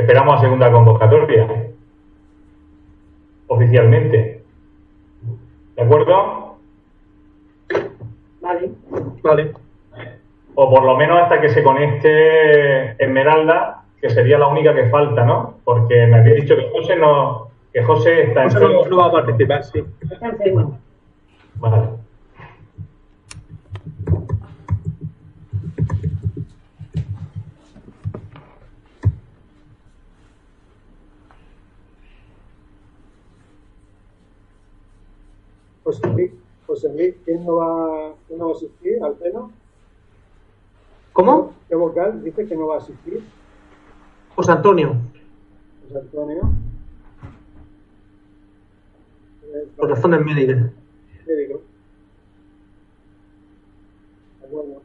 esperamos a segunda convocatoria, oficialmente. ¿De acuerdo? Vale. Vale. O por lo menos hasta que se conecte Esmeralda, que sería la única que falta, ¿no? Porque me había dicho que José está José enfermo. no va a participar, sí. Está enfermo. Vale. José Luis, ¿quién no va a asistir al pleno? ¿Cómo? ¿Qué vocal dice que no va a asistir? José Antonio. José Antonio. Por razones médicas. Médico. De acuerdo.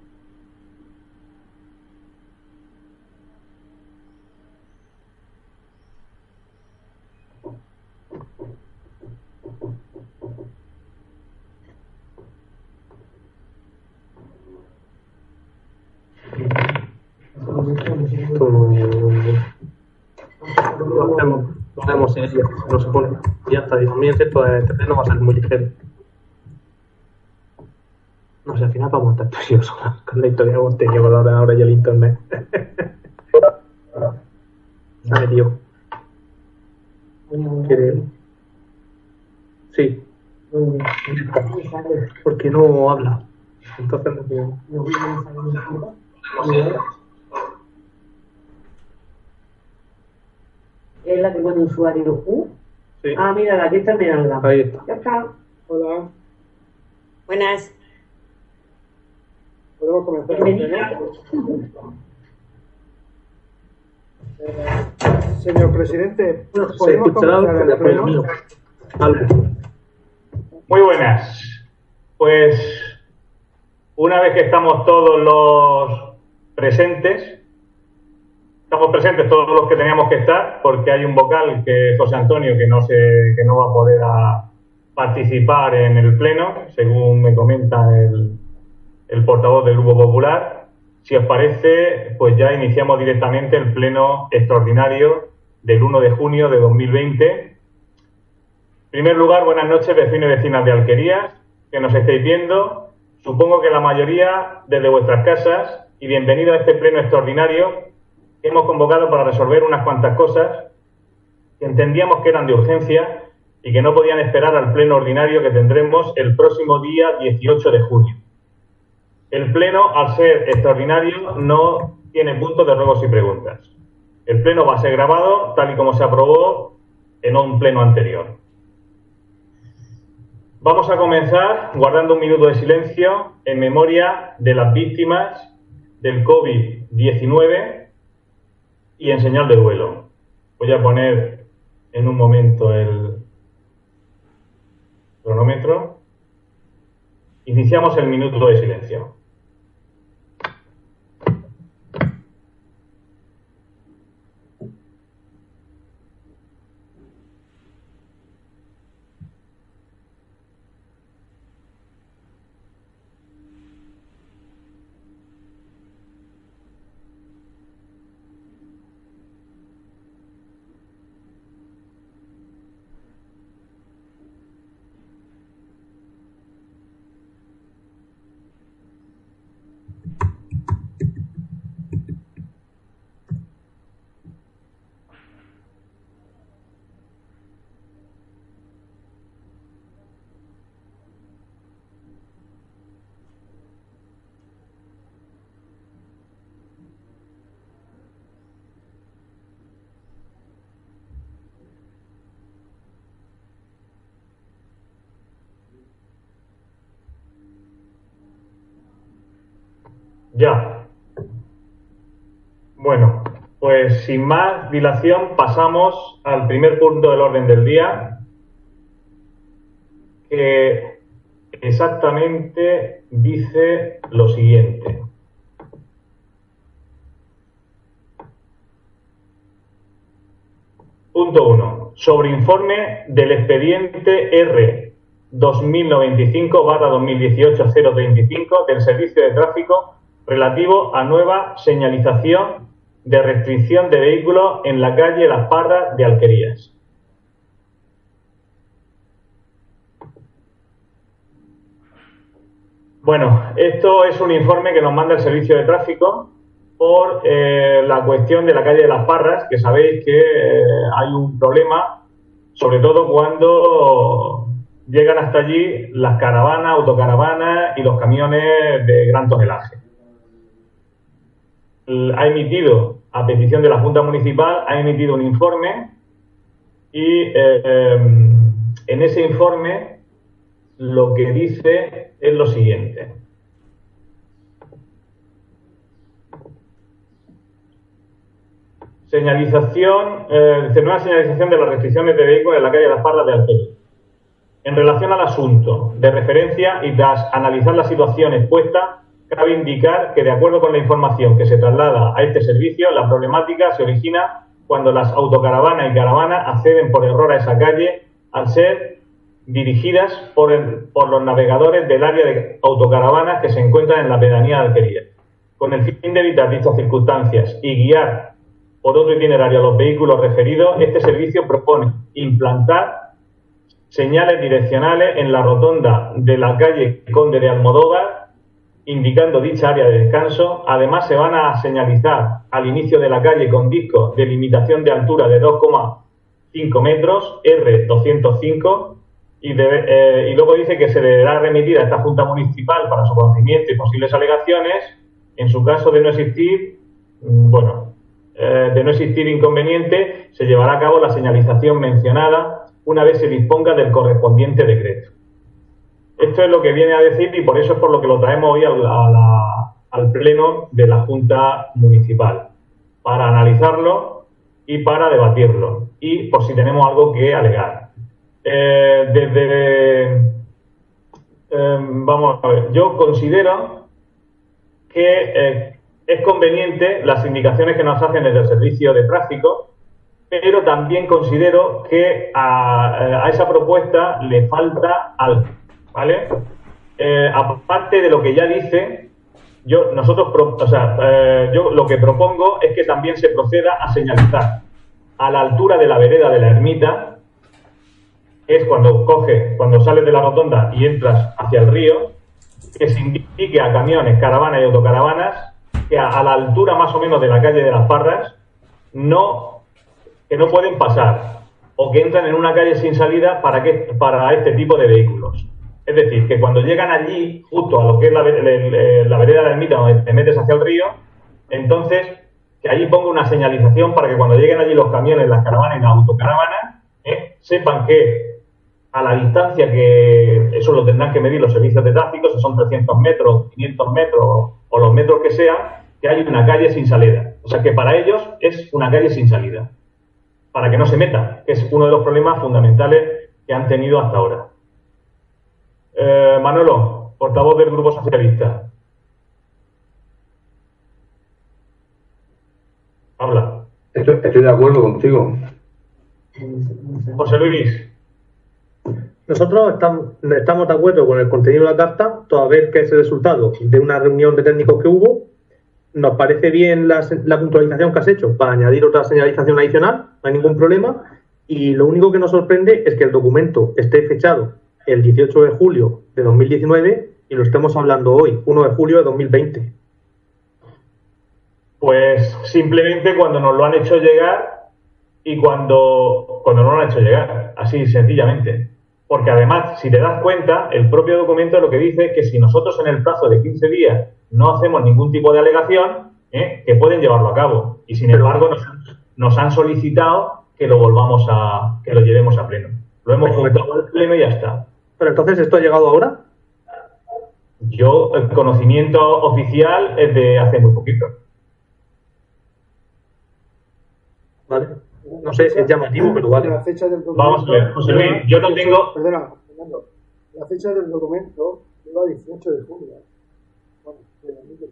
Lo hacemos en ello, no se pone. Y ya está, digo, a mí el texto de terreno va a ser muy ligero. No sé, al final vamos a estar tú y yo solas con la historia que hemos tenido con la ordenadora y el internet. Dale, tío. ¿Quiere? Sí. Porque no habla. Entonces no quiero. Es la que pone usuario U. Sí. Ah, mira, aquí está Esmeralda. Ahí está. Ya está. Hola. Buenas. ¿Podemos comenzar? Bienvenida. Señor presidente, Bueno, se ¿podemos escuchará comenzar algo el de apoyo pleno? mío. Algo. Muy buenas. Pues una vez que estamos todos los presentes, estamos presentes todos los que teníamos que estar, porque hay un vocal que es José Antonio que no va a poder participar en el pleno, según me comenta el portavoz del Grupo Popular. Si os parece, pues ya iniciamos directamente el pleno extraordinario del 1 de junio de 2020. En primer lugar, buenas noches, vecinos y vecinas de Alquerías, que nos estáis viendo. Supongo que la mayoría desde vuestras casas, y bienvenido a este pleno extraordinario que hemos convocado para resolver unas cuantas cosas que entendíamos que eran de urgencia y que no podían esperar al pleno ordinario que tendremos el próximo día 18 de junio. El pleno, al ser extraordinario, no tiene puntos de ruegos y preguntas. El pleno va a ser grabado tal y como se aprobó en un pleno anterior. Vamos a comenzar guardando un minuto de silencio en memoria de las víctimas del COVID-19 y en señal de duelo. Voy a poner en un momento el cronómetro. Iniciamos el minuto de silencio. Ya. Bueno, pues sin más dilación pasamos al primer punto del orden del día, que exactamente dice lo siguiente. Punto 1. Sobre informe del expediente R 2095/2018-035 del Servicio de Tráfico relativo a nueva señalización de restricción de vehículos en la calle Las Parras de Alquerías. Bueno, esto es un informe que nos manda el Servicio de Tráfico por la cuestión de la calle de Las Parras, que sabéis que hay un problema, sobre todo cuando llegan hasta allí las caravanas, autocaravanas y los camiones de gran tonelaje. Ha emitido, a petición de la Junta Municipal, ha emitido un informe y en ese informe lo que dice es lo siguiente. Nueva señalización de las restricciones de vehículos en la calle Las Parras de Alquerías. En relación al asunto de referencia y tras analizar la situación expuesta, cabe indicar que, de acuerdo con la información que se traslada a este servicio, la problemática se origina cuando las autocaravanas y caravanas acceden por error a esa calle al ser dirigidas por los navegadores del área de autocaravanas que se encuentran en la pedanía de Alquerías. Con el fin de evitar dichas circunstancias y guiar por otro itinerario a los vehículos referidos, este servicio propone implantar señales direccionales en la rotonda de la calle Conde de Almodóvar, indicando dicha área de descanso. Además, se van a señalizar al inicio de la calle con discos de limitación de altura de 2,5 metros, R205, y luego dice que se deberá remitir a esta Junta Municipal para su conocimiento y posibles alegaciones. En su caso de no existir, inconveniente, se llevará a cabo la señalización mencionada una vez se disponga del correspondiente decreto. Esto es lo que viene a decir y por eso es por lo que lo traemos hoy al Pleno de la Junta Municipal, para analizarlo y para debatirlo y por si tenemos algo que alegar. Vamos a ver, yo considero que es conveniente las indicaciones que nos hacen desde el Servicio de Tráfico, pero también considero que a esa propuesta le falta algo, ¿vale? Aparte de lo que ya dice, yo lo que propongo es que también se proceda a señalizar a la altura de la vereda de la Ermita, es cuando sales de la rotonda y entras hacia el río, que se indique a camiones, caravanas y autocaravanas que a la altura más o menos de la calle de Las Parras que no pueden pasar o que entran en una calle sin salida para este tipo de vehículos. Es decir, que cuando llegan allí, justo a lo que es la vereda de la Ermita, donde te metes hacia el río, entonces que allí ponga una señalización para que cuando lleguen allí los camiones, las caravanas y las autocaravanas, sepan que a la distancia que eso lo tendrán que medir los servicios de tráfico, si son 300 metros, 500 metros o los metros que sean, que hay una calle sin salida. O sea que para ellos es una calle sin salida, para que no se metan, que es uno de los problemas fundamentales que han tenido hasta ahora. Manolo, portavoz del Grupo Socialista. Habla. Estoy de acuerdo contigo. José Luis. Nosotros estamos de acuerdo con el contenido de la carta, toda vez que es el resultado de una reunión de técnicos que hubo. Nos parece bien la puntualización que has hecho para añadir otra señalización adicional, no hay ningún problema. Y lo único que nos sorprende es que el documento esté fechado el 18 de julio de 2019 y lo estemos hablando hoy, 1 de julio de 2020. Pues simplemente cuando nos lo han hecho llegar y cuando no lo han hecho llegar, así sencillamente. Porque además, si te das cuenta, el propio documento lo que dice es que si nosotros en el plazo de 15 días no hacemos ningún tipo de alegación, que pueden llevarlo a cabo. Y sin embargo nos han solicitado que lo llevemos a pleno. Lo hemos juntado al pleno y ya está. Pero entonces, ¿esto ha llegado ahora? El conocimiento oficial es de hace muy poquito. Vale. No sé si es llamativo, pero vale. La fecha del documento, Vamos a ver, José Luis, yo no tengo... Perdona, Fernando. La fecha del documento lleva 18 de julio. Bueno, de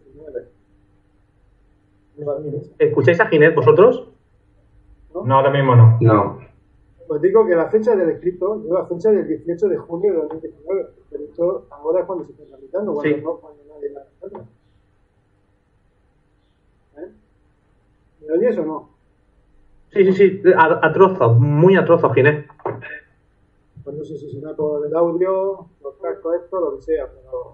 2019. ¿Escucháis a Ginés vosotros? No, ahora mismo no. No. Pues digo que la fecha del escrito lleva fecha del 18 de junio de 2019. Pero esto ahora es cuando se está tramitando, cuando nadie la recuerda. ¿Me oyes o no? Sí, a trozos, muy a trozos, Ginés. Pues no sé si será por el audio, los cascos, esto, lo que sea,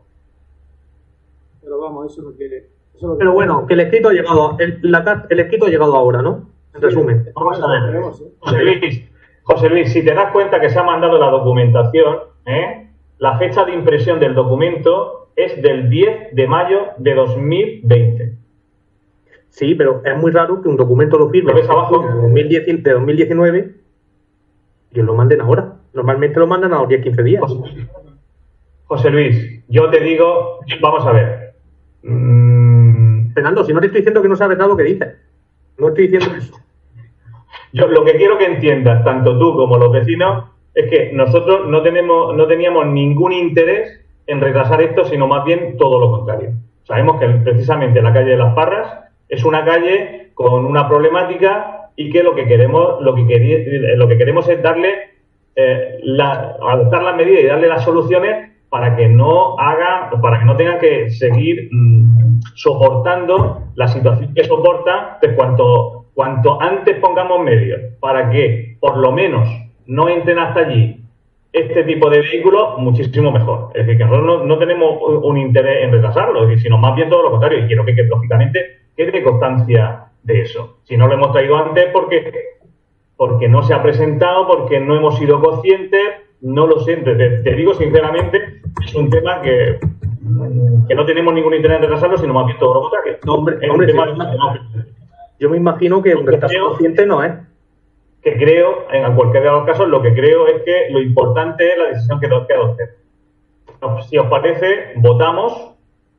pero vamos, eso es lo que... Eso es lo que Pero bueno, que el escrito ha llegado, el escrito ha llegado ahora, ¿no? En resumen. Vamos a ver. Tenemos, ¿eh? José Luis, si te das cuenta que se ha mandado la documentación, la fecha de impresión del documento es del 10 de mayo de 2020. Sí, pero es muy raro que un documento lo firme ¿Lo ves abajo? de 2019 y lo manden ahora. Normalmente lo mandan a los 10-15 días. José Luis, yo te digo, vamos a ver. Fernando, si no te estoy diciendo que no sabes nada lo que dices. No estoy diciendo eso. Yo lo que quiero que entiendas, tanto tú como los vecinos, es que nosotros no teníamos ningún interés en retrasar esto, sino más bien todo lo contrario. Sabemos que precisamente la calle de Las Parras es una calle con una problemática y que lo que queremos es darle adoptar las medidas y darle las soluciones para que no tengan que seguir soportando la situación que soportan. Pues cuanto antes pongamos medios para que por lo menos no entren hasta allí este tipo de vehículos, muchísimo mejor. Es decir, que nosotros no tenemos un interés en retrasarlo, es decir, sino más bien todo lo contrario. Y quiero que lógicamente quede constancia de eso. Si no lo hemos traído antes porque no se ha presentado, porque no hemos sido conscientes, no lo sé. Te digo sinceramente, es un tema que no tenemos ningún interés en retrasarlo, sino más bien todo lo contrario. No, hombre, yo me imagino que un retraso consciente no es. Que creo, en cualquiera de los casos, lo que creo es que lo importante es la decisión que adopten. Si os parece, votamos.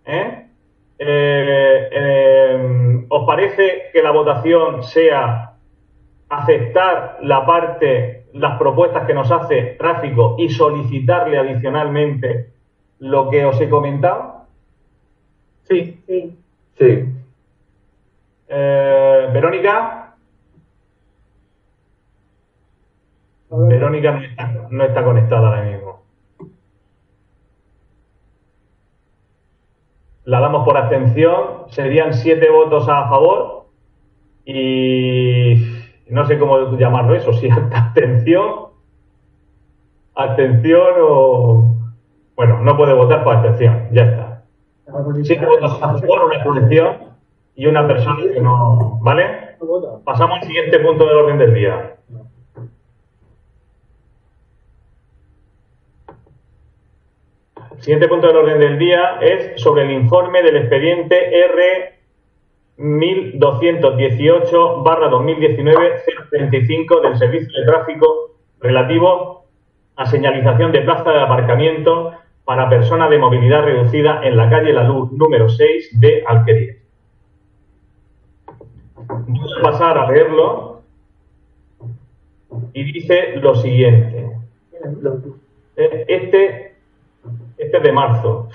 ¿Os parece que la votación sea aceptar las propuestas que nos hace tráfico y solicitarle adicionalmente lo que os he comentado? Sí. Sí. Verónica. Verónica no está conectada ahora mismo. La damos por abstención. Serían 7 votos a favor. Y no sé cómo llamarlo eso. Si abstención o... Bueno, no puede votar por abstención. Ya está. 7 votos a favor, una abstención y una persona que no... ¿Vale? Pasamos al siguiente punto del orden del día. El siguiente punto del orden del día es sobre el informe del expediente R 1218/2019-035 del Servicio de Tráfico relativo a señalización de plaza de aparcamiento para personas de movilidad reducida en la calle La Luz número 6 de Alquerías. Voy a pasar a leerlo y dice lo siguiente. Este es de marzo.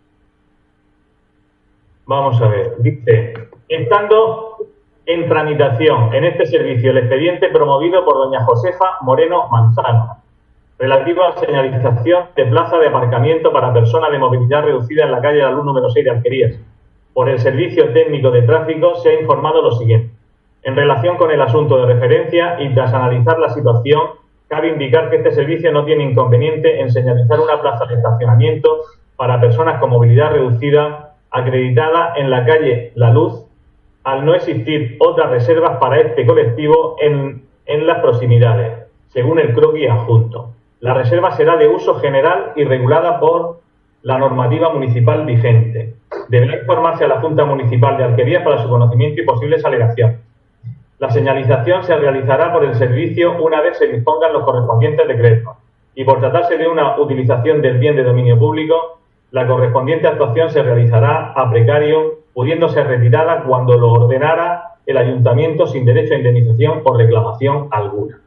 Vamos a ver. Dice, estando en tramitación en este servicio el expediente promovido por doña Josefa Moreno Manzano, relativo a señalización de plaza de aparcamiento para personas de movilidad reducida en la calle La Luz número 6 de Alquerías, por el Servicio Técnico de Tráfico, se ha informado lo siguiente. En relación con el asunto de referencia y tras analizar la situación, cabe indicar que este servicio no tiene inconveniente en señalizar una plaza de estacionamiento para personas con movilidad reducida acreditada en la calle La Luz, al no existir otras reservas para este colectivo en las proximidades, según el croquis adjunto. La reserva será de uso general y regulada por la normativa municipal vigente. Deberá informarse a la Junta Municipal de Alquerías para su conocimiento y posibles alegaciones. La señalización se realizará por el servicio una vez se dispongan los correspondientes decretos y por tratarse de una utilización del bien de dominio público, la correspondiente actuación se realizará a precario, pudiendo ser retirada cuando lo ordenara el ayuntamiento sin derecho a indemnización o reclamación alguna.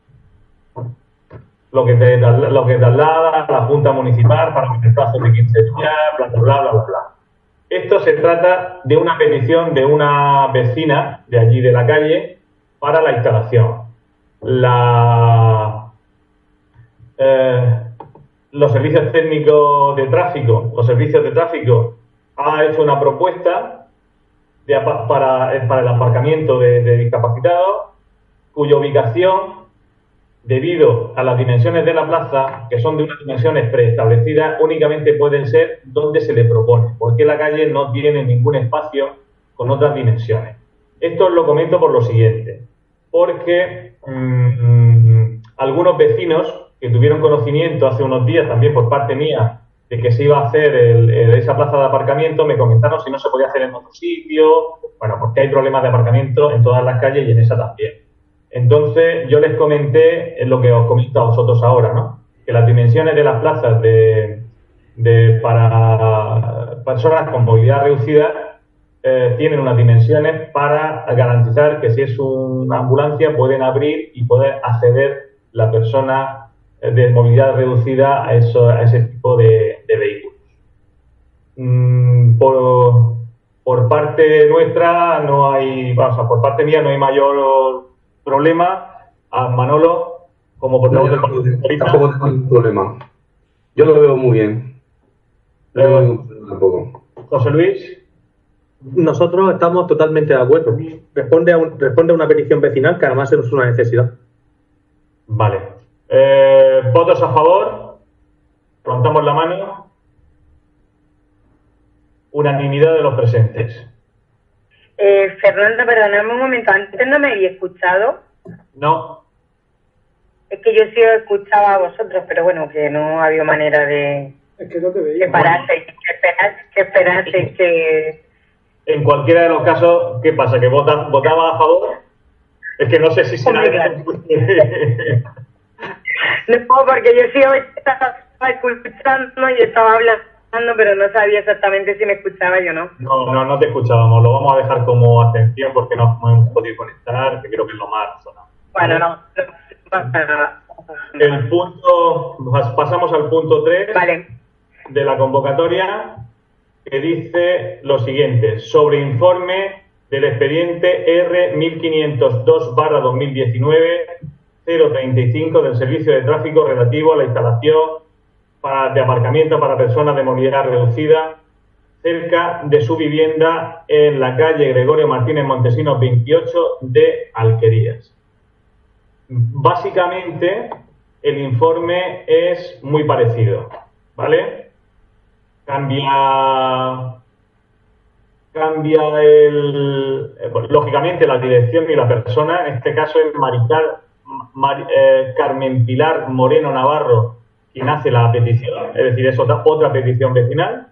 Lo que traslada a la Junta Municipal para el plazo de 15 días, bla, bla, bla, bla, bla. Esto se trata de una petición de una vecina de allí de la calle para la instalación. Los servicios técnicos de tráfico, ha hecho una propuesta para el aparcamiento de discapacitados, cuya ubicación, debido a las dimensiones de la plaza, que son de unas dimensiones preestablecidas, únicamente pueden ser donde se le propone, porque la calle no tiene ningún espacio con otras dimensiones. Esto os lo comento por lo siguiente, porque algunos vecinos que tuvieron conocimiento hace unos días, también por parte mía, de que se iba a hacer esa plaza de aparcamiento, me comentaron si no se podía hacer en otro sitio, bueno, porque hay problemas de aparcamiento en todas las calles y en esa también. Entonces, yo les comenté lo que os comento a vosotros ahora, ¿no? Que las dimensiones de las plazas para personas con movilidad reducida tienen unas dimensiones para garantizar que si es una ambulancia pueden abrir y poder acceder la persona de movilidad reducida a ese tipo de vehículos. Por parte nuestra no hay, por parte mía no hay mayor problema. A Manolo, como portavoz del tampoco tengo ningún problema. Yo lo veo muy bien. No tengo ningún problema tampoco. José Luis. Nosotros estamos totalmente de acuerdo. Responde a una petición vecinal que además es una necesidad. Vale. ¿Votos a favor? Levantamos la mano. Unanimidad de los presentes. Fernanda, perdóname un momento, antes no me había escuchado. No. Es que yo sí os escuchaba a vosotros, pero bueno, que no había manera de... Es que no te veía. Que esperaseis que... En cualquiera de los casos, ¿qué pasa? ¿Que votaba a favor? Es que no sé si será... No, porque yo sí estaba escuchando y estaba hablando, pero no sabía exactamente si me escuchaba yo o no. No te escuchábamos. Lo vamos a dejar como atención porque no hemos podido conectar, que creo que es lo más razonable. Bueno, no. Pasamos al punto 3 vale. de la convocatoria, que dice lo siguiente: sobre informe del expediente R1502/2019 035 del Servicio de Tráfico relativo a la instalación de aparcamiento para personas de movilidad reducida cerca de su vivienda en la calle Gregorio Martínez Montesinos 28 de Alquerías. Básicamente, el informe es muy parecido, ¿vale? Lógicamente, la dirección y la persona, en este caso es Carmen Pilar Moreno Navarro, quien hace la petición, es decir, es otra petición vecinal,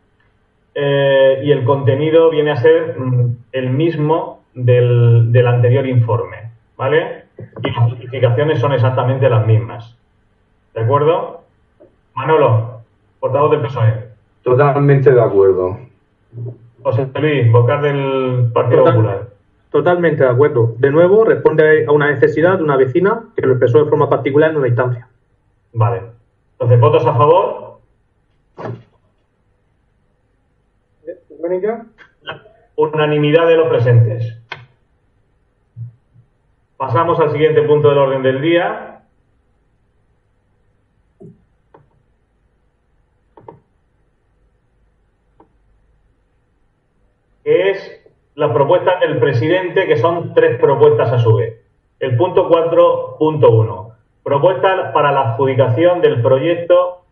y el contenido viene a ser el mismo del anterior informe, ¿vale? Y las justificaciones son exactamente las mismas. ¿De acuerdo? Manolo, portavoz del PSOE. Totalmente de acuerdo. José Luis, vocal del Partido Popular. Totalmente de acuerdo. De nuevo, responde a una necesidad de una vecina que lo expresó de forma particular en una instancia. Vale. Entonces, ¿votos a favor? Mónica. Unanimidad de los presentes. Pasamos al siguiente punto del orden del día. Que es las propuestas del presidente, que son 3 propuestas a su vez. El punto 4.1. Propuesta para la adjudicación del proyecto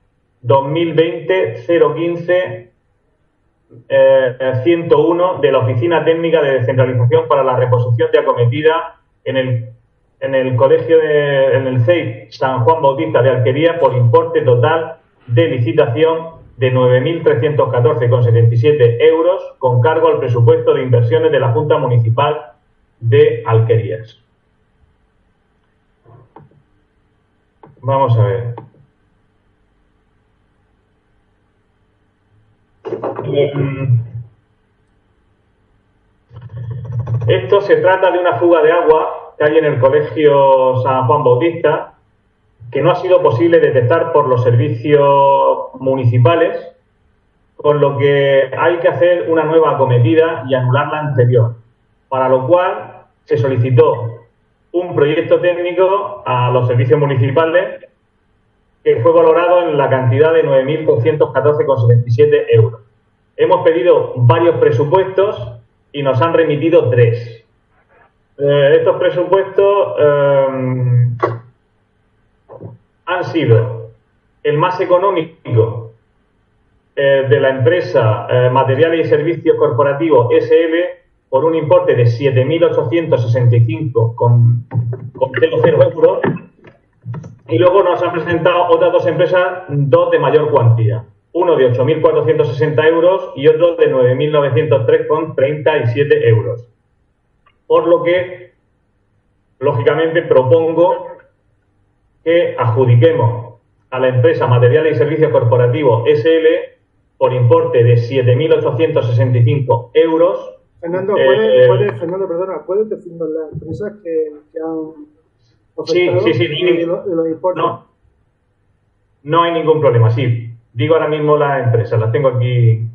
2020-015-101 de la Oficina Técnica de Descentralización para la Reposición de Acometida en el colegio en el CEIP San Juan Bautista de Alquería por importe total de licitación de 9.314,77 euros con cargo al presupuesto de inversiones de la Junta Municipal de Alquerías. Vamos a ver. Esto se trata de una fuga de agua que hay en el colegio San Juan Bautista, que no ha sido posible detectar por los servicios municipales, con lo que hay que hacer una nueva acometida y anular la anterior, para lo cual se solicitó un proyecto técnico a los servicios municipales que fue valorado en la cantidad de 9.214,77 euros. Hemos pedido varios presupuestos y nos han remitido 3. Estos presupuestos han sido el más económico de la empresa Materiales y Servicios Corporativos SL por un importe de 7.865,00 euros, y luego nos han presentado otras 2 empresas, 2 de mayor cuantía, uno de 8.460 euros y otro de 9.903,37 euros. Por lo que, lógicamente, propongo que adjudiquemos a la empresa Materiales y Servicios Corporativos SL por importe de 7.865 euros. Fernando, ¿puedes decirnos las empresas que han ofertado sí, y los importes? No hay ningún problema, sí. Digo ahora mismo las empresas, las tengo aquí.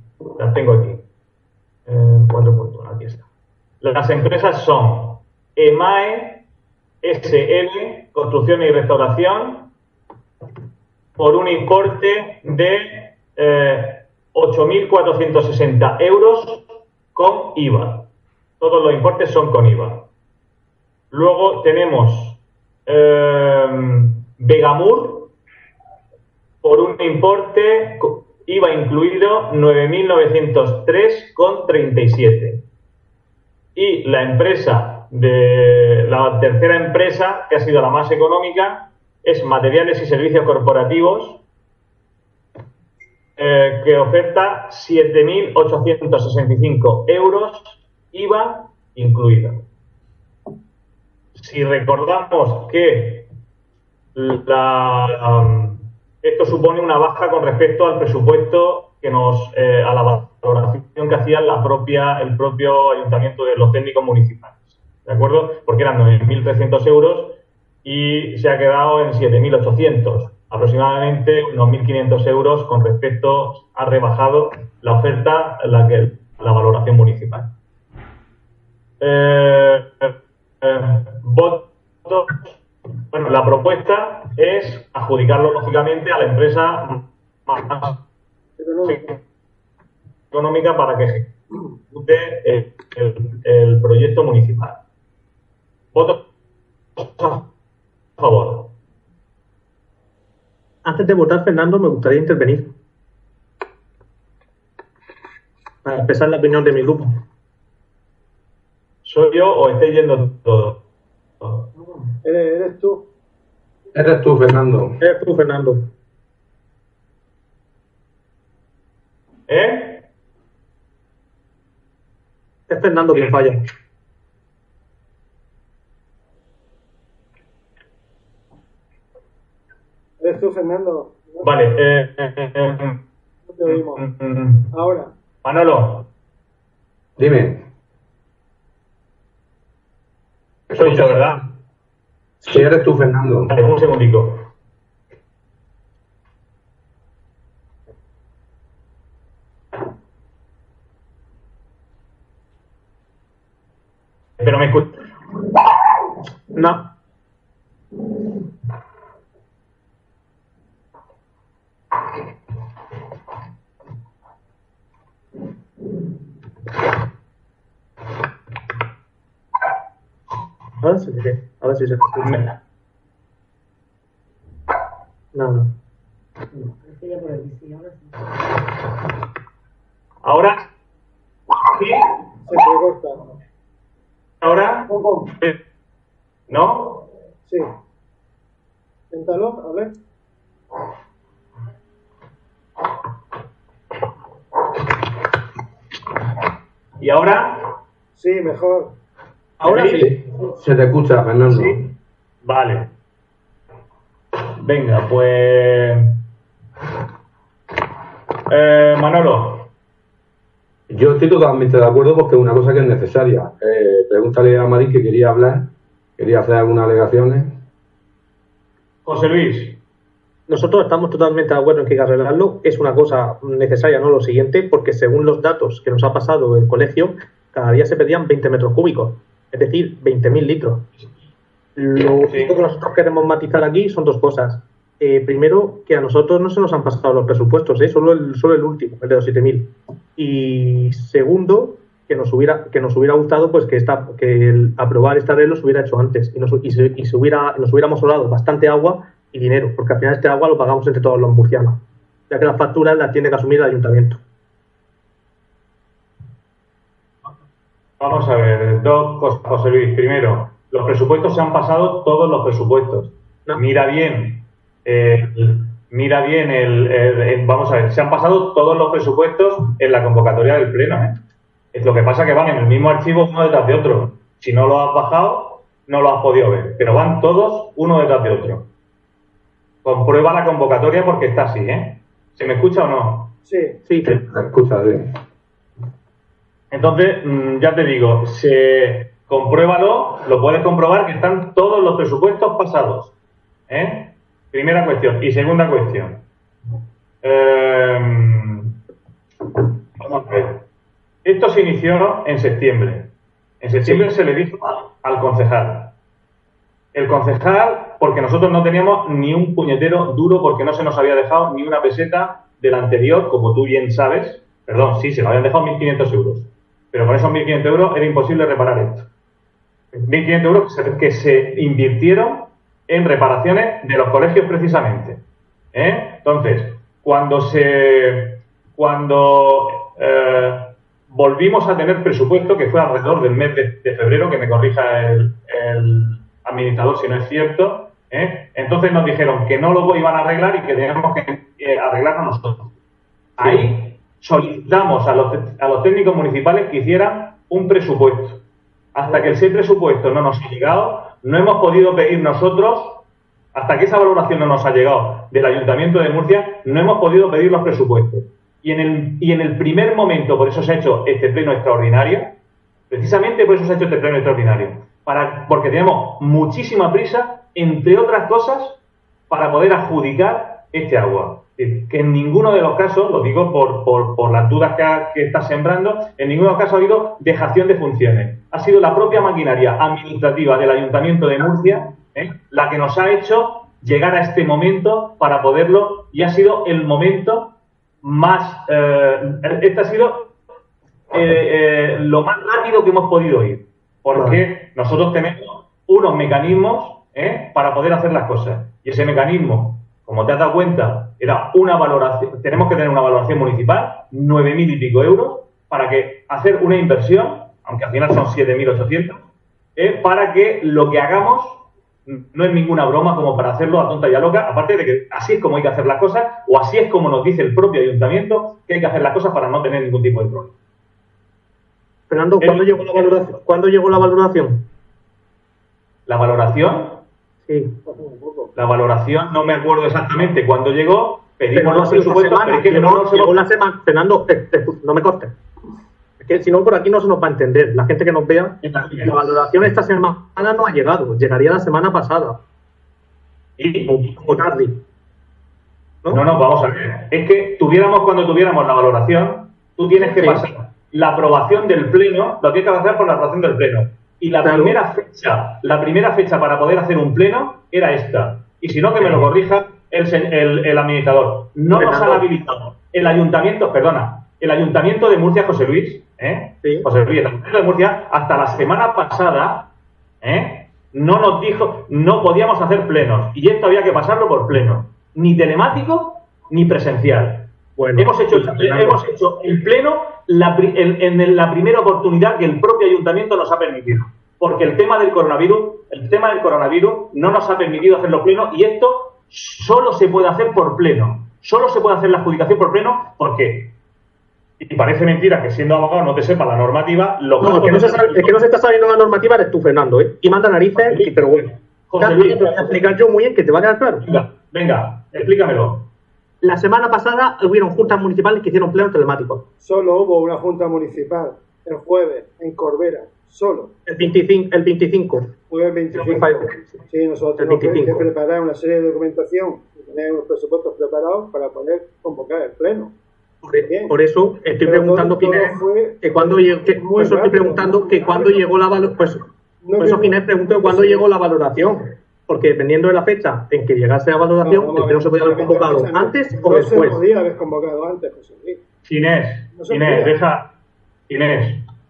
4.1, aquí está. Las empresas son EMAE SL, Construcción y Restauración, por un importe de 8.460 euros con IVA. Todos los importes son con IVA. Luego tenemos Vegamur, por un importe IVA incluido 9.903,37. Y la tercera empresa, que ha sido la más económica, es Materiales y Servicios Corporativos, que oferta 7.865 euros, IVA incluido. Si recordamos que esto supone una baja con respecto al presupuesto que a la valoración que hacía el propio ayuntamiento de los técnicos municipales, ¿de acuerdo? Porque eran 9.300 euros y se ha quedado en 7.800, aproximadamente unos 1.500 euros con respecto a rebajado la oferta, la valoración municipal. Votos. Bueno, la propuesta es adjudicarlo lógicamente a la empresa más económica para que ejecute el proyecto municipal. ¿Votos a favor? Antes de votar, Fernando, me gustaría intervenir para expresar la opinión de mi grupo. ¿Soy yo o estoy yendo todo? Eres tú. Eres tú, Fernando. Eres tú, Fernando. Es Fernando quien falla. Eres tú, Fernando. Vale. No te oímos. Ahora. Manolo. Dime. Soy yo, ¿verdad? Sí, eres tú, Fernando. Vale, un segundico. ¿Pero me escuchas? No. Ahora sí, ahora sí se escucha. No. ¿Ahora? ¿Sí? Se te corta. ¿Ahora? ¿No? Sí. Inténtalo, a ver. ¿Y ahora? Sí, mejor. ¿Ahora sí? Se te escucha, Fernando. Sí. Vale. Venga, pues... Manolo. Yo estoy totalmente de acuerdo porque es una cosa que es necesaria. Pregúntale a Marín, que quería hablar, quería hacer algunas alegaciones. José Luis. Nosotros estamos totalmente de acuerdo en que hay que arreglarlo. Es una cosa necesaria, no lo siguiente, porque según los datos que nos ha pasado el colegio, cada día se pedían 20 metros cúbicos, es decir, 20.000 litros. Lo único que nosotros queremos matizar aquí son 2 cosas. Primero, que a nosotros no se nos han pasado los presupuestos, solo el último, el de los 7.000. Y segundo, que nos hubiera gustado pues que el aprobar esta regla se hubiera hecho antes y nos hubiéramos ahorrado bastante agua y dinero, porque al final este agua lo pagamos entre todos los murcianos, ya que las facturas las tiene que asumir el ayuntamiento. Vamos a ver, dos cosas, José Luis. Primero, los presupuestos se han pasado, todos los presupuestos. No. Mira bien, vamos a ver, se han pasado todos los presupuestos en la convocatoria del Pleno, ¿eh? Es lo que pasa que van en el mismo archivo uno detrás de otro. Si no lo has bajado, no lo has podido ver, pero van todos uno detrás de otro. Comprueba la convocatoria porque está así, ¿eh? ¿Se me escucha o no? Sí. Sí, Se escucha bien. Entonces, ya te digo, compruébalo, lo puedes comprobar que están todos los presupuestos pasados, ¿eh? Primera cuestión. Y segunda cuestión. Vamos a ver. Esto se inició en septiembre. En septiembre se le dijo al concejal. El concejal, porque nosotros no teníamos ni un puñetero duro, porque no se nos había dejado ni una peseta del anterior, como tú bien sabes. Perdón, sí, se nos habían dejado 1.500 euros. Pero con esos 1.500 euros era imposible reparar esto. 1.500 euros que se invirtieron en reparaciones de los colegios precisamente. Entonces, cuando volvimos a tener presupuesto, que fue alrededor del mes de febrero, que me corrija el administrador si no es cierto, entonces nos dijeron que no lo iban a arreglar y que teníamos que arreglarlo nosotros. Ahí solicitamos a los técnicos municipales que hicieran un presupuesto. Hasta que ese presupuesto no nos ha llegado, no hemos podido pedir nosotros, hasta que esa valoración no nos ha llegado del Ayuntamiento de Murcia, no hemos podido pedir los presupuestos. Y en el primer momento, por eso se ha hecho este pleno extraordinario, precisamente por eso se ha hecho este pleno extraordinario, porque tenemos muchísima prisa, entre otras cosas, para poder adjudicar este agua. Que en ninguno de los casos, lo digo por las dudas que está sembrando, en ninguno de los casos ha habido dejación de funciones. Ha sido la propia maquinaria administrativa del Ayuntamiento de Murcia la que nos ha hecho llegar a este momento para poderlo, y ha sido el momento más... este ha sido lo más rápido que hemos podido ir, porque nosotros tenemos unos mecanismos para poder hacer las cosas, y ese mecanismo, como te has dado cuenta, era una valoración. Tenemos que tener una valoración municipal, 9.000 y pico euros, para que hacer una inversión, aunque al final son 7.800, para que lo que hagamos no es ninguna broma como para hacerlo a tonta y a loca, aparte de que así es como hay que hacer las cosas, o así es como nos dice el propio ayuntamiento que hay que hacer las cosas para no tener ningún tipo de problema. Fernando, ¿cuándo llegó la valoración? ¿Cuándo llegó la valoración? ¿La valoración? Sí. La valoración, no me acuerdo exactamente cuándo llegó, pedimos los presupuestos, pero es que llegó la semana. Fernando, no me cortes. Es que si no, por aquí no se nos va a entender. La gente que nos vea, la valoración esta semana no ha llegado. Llegaría la semana pasada. O tarde. No, vamos a ver. Es que cuando tuviéramos la valoración, tú tienes que pasar la aprobación del Pleno, lo tienes que hacer por la aprobación del Pleno. Y la primera fecha para poder hacer un pleno era esta. Y si no, que me lo corrija el administrador. No nos han habilitado el ayuntamiento de Murcia, José Luis, José Luis, el ayuntamiento de Murcia, hasta la semana pasada, no nos dijo, no podíamos hacer plenos. Y esto había que pasarlo por pleno. Ni telemático, ni presencial. Bueno, hemos hecho el pleno en la primera oportunidad que el propio ayuntamiento nos ha permitido, porque el tema del coronavirus no nos ha permitido hacer los plenos, y esto solo se puede hacer por pleno, solo se puede hacer la adjudicación por pleno, porque, y parece mentira que siendo abogado no te sepa la normativa, es que no se está sabiendo la normativa, eres tú, Fernando, y manda narices, pero bueno, José Luis, te voy a explicar yo muy bien, que te va a quedar claro. Venga, explícamelo. La semana pasada hubieron juntas municipales que hicieron plenos telemáticos. Solo hubo una junta municipal el jueves en Corbera, solo. El 25. Fue el 25. Sí, nosotros tenemos que preparar una serie de documentación y tener unos presupuestos preparados para poder convocar el pleno. Por eso estoy preguntando cuándo llegó la valoración. Por eso, Ginés, pregunto cuándo llegó la valoración. Porque dependiendo de la fecha en que llegase la valoración, el pleno se podía haber convocado antes o después. Se podía haber convocado antes, José Luis. Inés,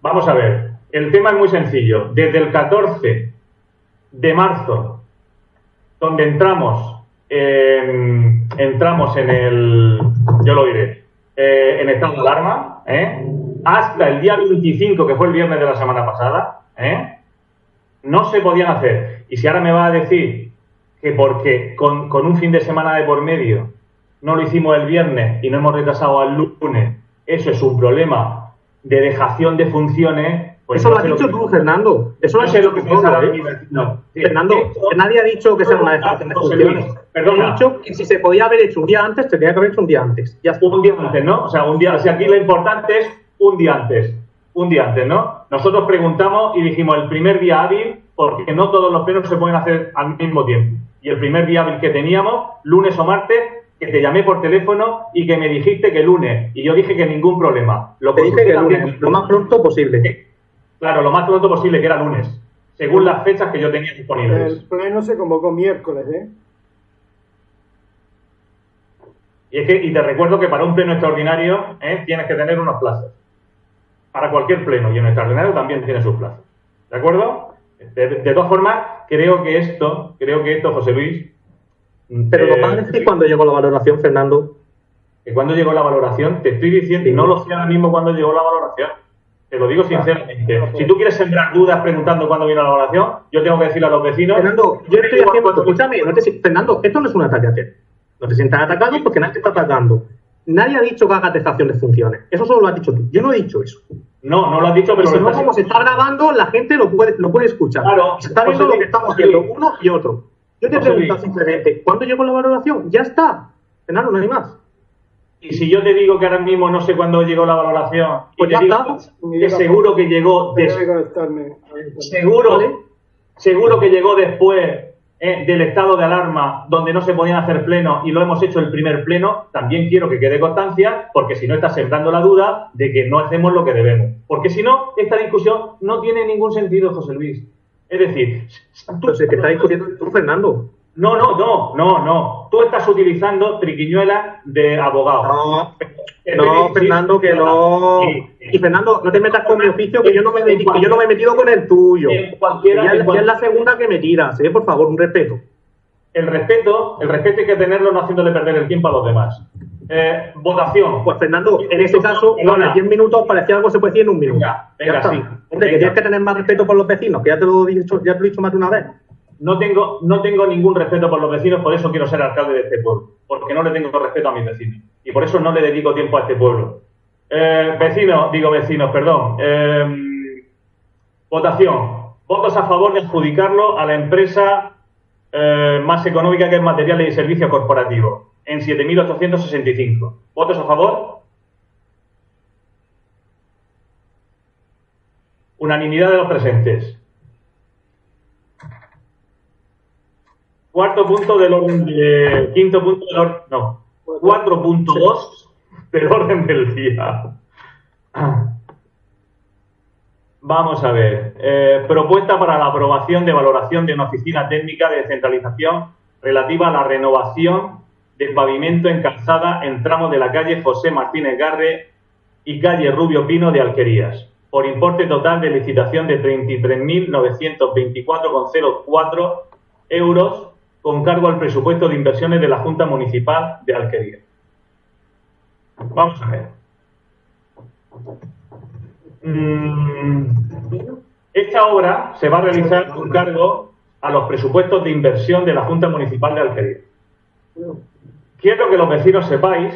Vamos a ver. El tema es muy sencillo. Desde el 14 de marzo, donde entramos en el, yo lo diré, en estado de alarma, hasta el día 25, que fue el viernes de la semana pasada, no se podían hacer. Y si ahora me va a decir que porque con un fin de semana de por medio no lo hicimos el viernes y no hemos retrasado al lunes, eso es un problema de dejación de funciones, pues eso lo has dicho tú, Fernando. Eso lo has dicho tú, no. Fernando, nadie ha dicho que sea una dejación de funciones. Perdona. He dicho que si se podía haber hecho un día antes, tenía que haber hecho un día antes. Ya está. Un día antes, ¿no? O sea, un día, si aquí lo importante es un día antes. Un día antes, ¿no? Nosotros preguntamos y dijimos el primer día hábil, porque no todos los plenos se pueden hacer al mismo tiempo. Y el primer día hábil que teníamos, lunes o martes, que te llamé por teléfono y que me dijiste que lunes. Y yo dije que ningún problema. Te dije que lunes, lo más pronto posible. Claro, lo más pronto posible, que era lunes, según las fechas que yo tenía disponibles. El pleno se convocó miércoles, Y te recuerdo que para un pleno extraordinario tienes que tener unos plazos. Para cualquier pleno, y en extraordinario también tiene sus plazos. ¿De acuerdo? De todas formas, creo que esto, José Luis... Pero lo vas a decir cuando llegó la valoración, Fernando. Que cuando llegó la valoración, te estoy diciendo, y no lo sé ahora mismo cuando llegó la valoración. Te lo digo sinceramente. Si tú quieres sembrar dudas preguntando cuándo viene la valoración, yo tengo que decirle a los vecinos... Fernando, yo estoy haciendo... Escúchame, Fernando, esto no es un ataque a ti. No te sientas atacado porque nadie te está atacando. Nadie ha dicho que hagas dejación de funciones. Eso solo lo has dicho tú. Yo no he dicho eso. No lo has dicho, pero... Si no, como se está grabando, la gente lo puede escuchar. Claro. Se está viendo lo que estamos haciendo uno y otro. Yo te he preguntado simplemente, ¿cuándo llegó la valoración? Ya está. Fernando, no hay más. Y si yo te digo que ahora mismo no sé cuándo llegó la valoración, pues ya está. Que seguro que llegó seguro que llegó después del estado de alarma, donde no se podían hacer plenos y lo hemos hecho el primer pleno, también quiero que quede constancia, porque si no estás sembrando la duda de que no hacemos lo que debemos. Porque si no, esta discusión no tiene ningún sentido, José Luis. Es decir... Entonces, ¿qué estás discutiendo tú, Fernando? No. Tú estás utilizando triquiñuelas de abogado. No, Fernando, que no. Y Fernando, no te metas con mi oficio, que yo no me he metido con el tuyo. Ya es la segunda que me tiras, por favor, un respeto. El respeto hay que tenerlo no haciéndole perder el tiempo a los demás. Votación. Pues Fernando, en ese caso, en 10 minutos parecía algo que se puede decir en un minuto. Venga, sí. Hombre, que tienes que tener más respeto por los vecinos, que ya te lo he dicho más de una vez. No tengo ningún respeto por los vecinos, por eso quiero ser alcalde de este pueblo, porque no le tengo respeto a mis vecinos y por eso no le dedico tiempo a este pueblo. Votación. Votos a favor de adjudicarlo a la empresa más económica, que es Materiales y Servicios Corporativos, en 7.865. ¿Votos a favor? Unanimidad de los presentes. Quinto punto del orden, 4.2 del orden del día. Vamos a ver. Propuesta para la aprobación de valoración de una oficina técnica de descentralización relativa a la renovación del pavimento en calzada en tramos de la calle José Martínez Garre y calle Rubio Pino de Alquerías, por importe total de licitación de 33.924,04 euros, con cargo al presupuesto de inversiones de la Junta Municipal de Alquerías. Vamos a ver. Esta obra se va a realizar con cargo a los presupuestos de inversión de la Junta Municipal de Alquerías. Quiero que los vecinos sepáis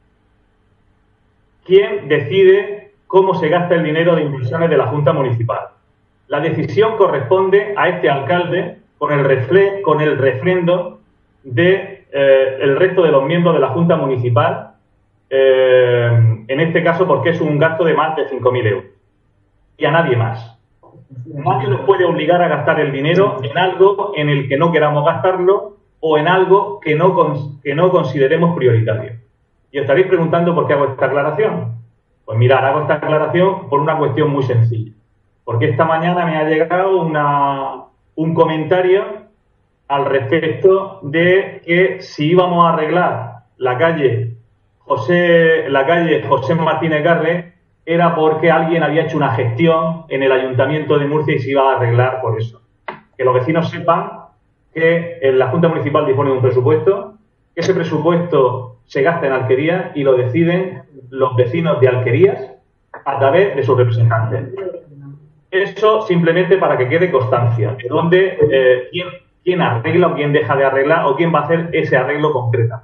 quién decide cómo se gasta el dinero de inversiones de la Junta Municipal. La decisión corresponde a este alcalde con el refrendo de el resto de los miembros de la Junta Municipal, en este caso porque es un gasto de más de 5.000 euros. Y a nadie más. Nadie nos puede obligar a gastar el dinero en algo en el que no queramos gastarlo o en algo que no consideremos prioritario. Y os estaréis preguntando por qué hago esta aclaración. Pues mirad, hago esta aclaración por una cuestión muy sencilla. Porque esta mañana me ha llegado un comentario al respecto de que si íbamos a arreglar la calle José Martínez Garre, era porque alguien había hecho una gestión en el Ayuntamiento de Murcia y se iba a arreglar por eso. Que los vecinos sepan que la Junta Municipal dispone de un presupuesto, que ese presupuesto se gasta en Alquerías y lo deciden los vecinos de Alquerías a través de sus representantes. Eso simplemente para que quede constancia de dónde, quién arregla o quién deja de arreglar o quién va a hacer ese arreglo concreto.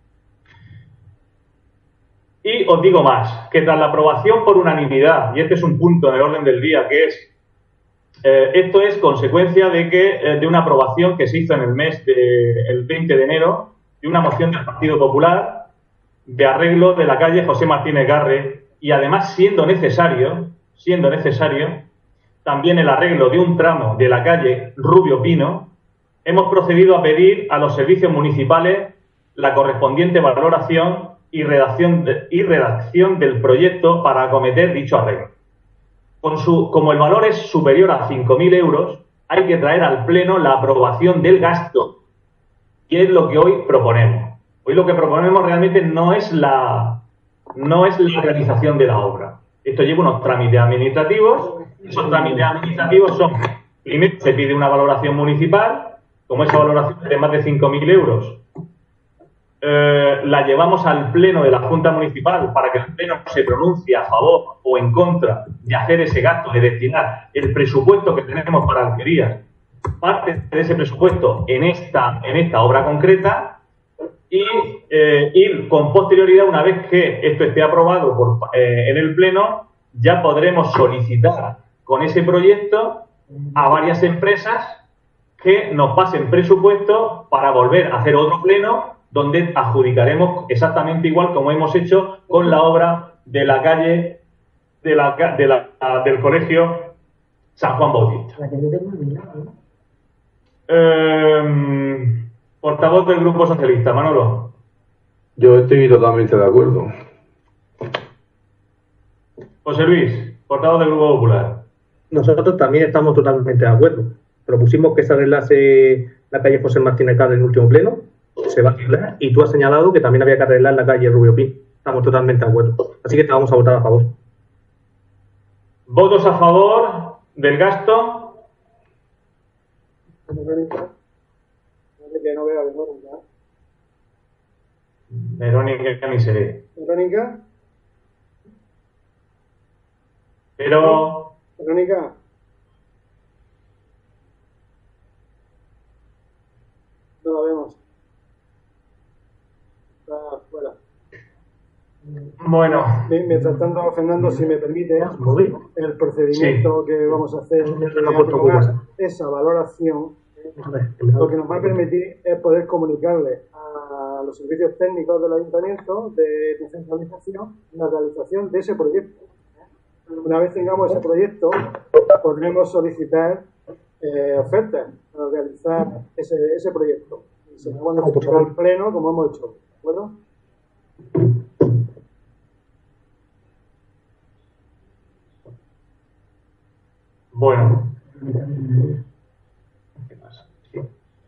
Y os digo más, que tras la aprobación por unanimidad, y este es un punto en el orden del día, que es, esto es consecuencia de una aprobación que se hizo en el mes del 20 de enero de una moción del Partido Popular de arreglo de la calle José Martínez Garre y además siendo necesario también el arreglo de un tramo de la calle Rubio Pino, hemos procedido a pedir a los servicios municipales la correspondiente valoración y redacción del proyecto para acometer dicho arreglo. Como el valor es superior a 5.000 euros, hay que traer al Pleno la aprobación del gasto, y es lo que hoy proponemos. Hoy lo que proponemos realmente no es la realización de la obra. Esto lleva unos trámites administrativos. Esos trámites administrativos son, primero se pide una valoración municipal, como esa valoración es de más de 5.000 euros, la llevamos al Pleno de la Junta Municipal para que el Pleno se pronuncie a favor o en contra de hacer ese gasto, de destinar el presupuesto que tenemos para Alquerías, parte de ese presupuesto en esta obra concreta y ir con posterioridad, una vez que esto esté aprobado en el Pleno, ya podremos solicitar con ese proyecto a varias empresas que nos pasen presupuesto para volver a hacer otro Pleno donde adjudicaremos exactamente igual como hemos hecho con la obra de la calle del Colegio San Juan Bautista. Portavoz del Grupo Socialista, Manolo. Yo estoy totalmente de acuerdo. José Luis, portavoz del Grupo Popular. Nosotros también estamos totalmente de acuerdo. Propusimos que se arreglase la calle José Martínez Garre en el último pleno. Se va a arreglar y tú has señalado que también había que arreglar la calle Rubio Pin. Estamos totalmente de acuerdo. Así que te vamos a votar a favor. ¿Votos a favor del gasto? Verónica. Que no veo a Verónica. Verónica ni se ve. Verónica. Pero... Verónica. No la vemos. Está fuera. Bueno. Mientras tanto, Fernando, si me permite, el procedimiento que vamos a hacer esa valoración, lo que nos va a permitir es poder comunicarle a los servicios técnicos del ayuntamiento de descentralización la realización de ese proyecto. Una vez tengamos ese proyecto, podremos solicitar ofertas para realizar ese proyecto. Y se va a notificar al pleno como hemos hecho. ¿De acuerdo? Bueno. ¿Qué pasa? Sí.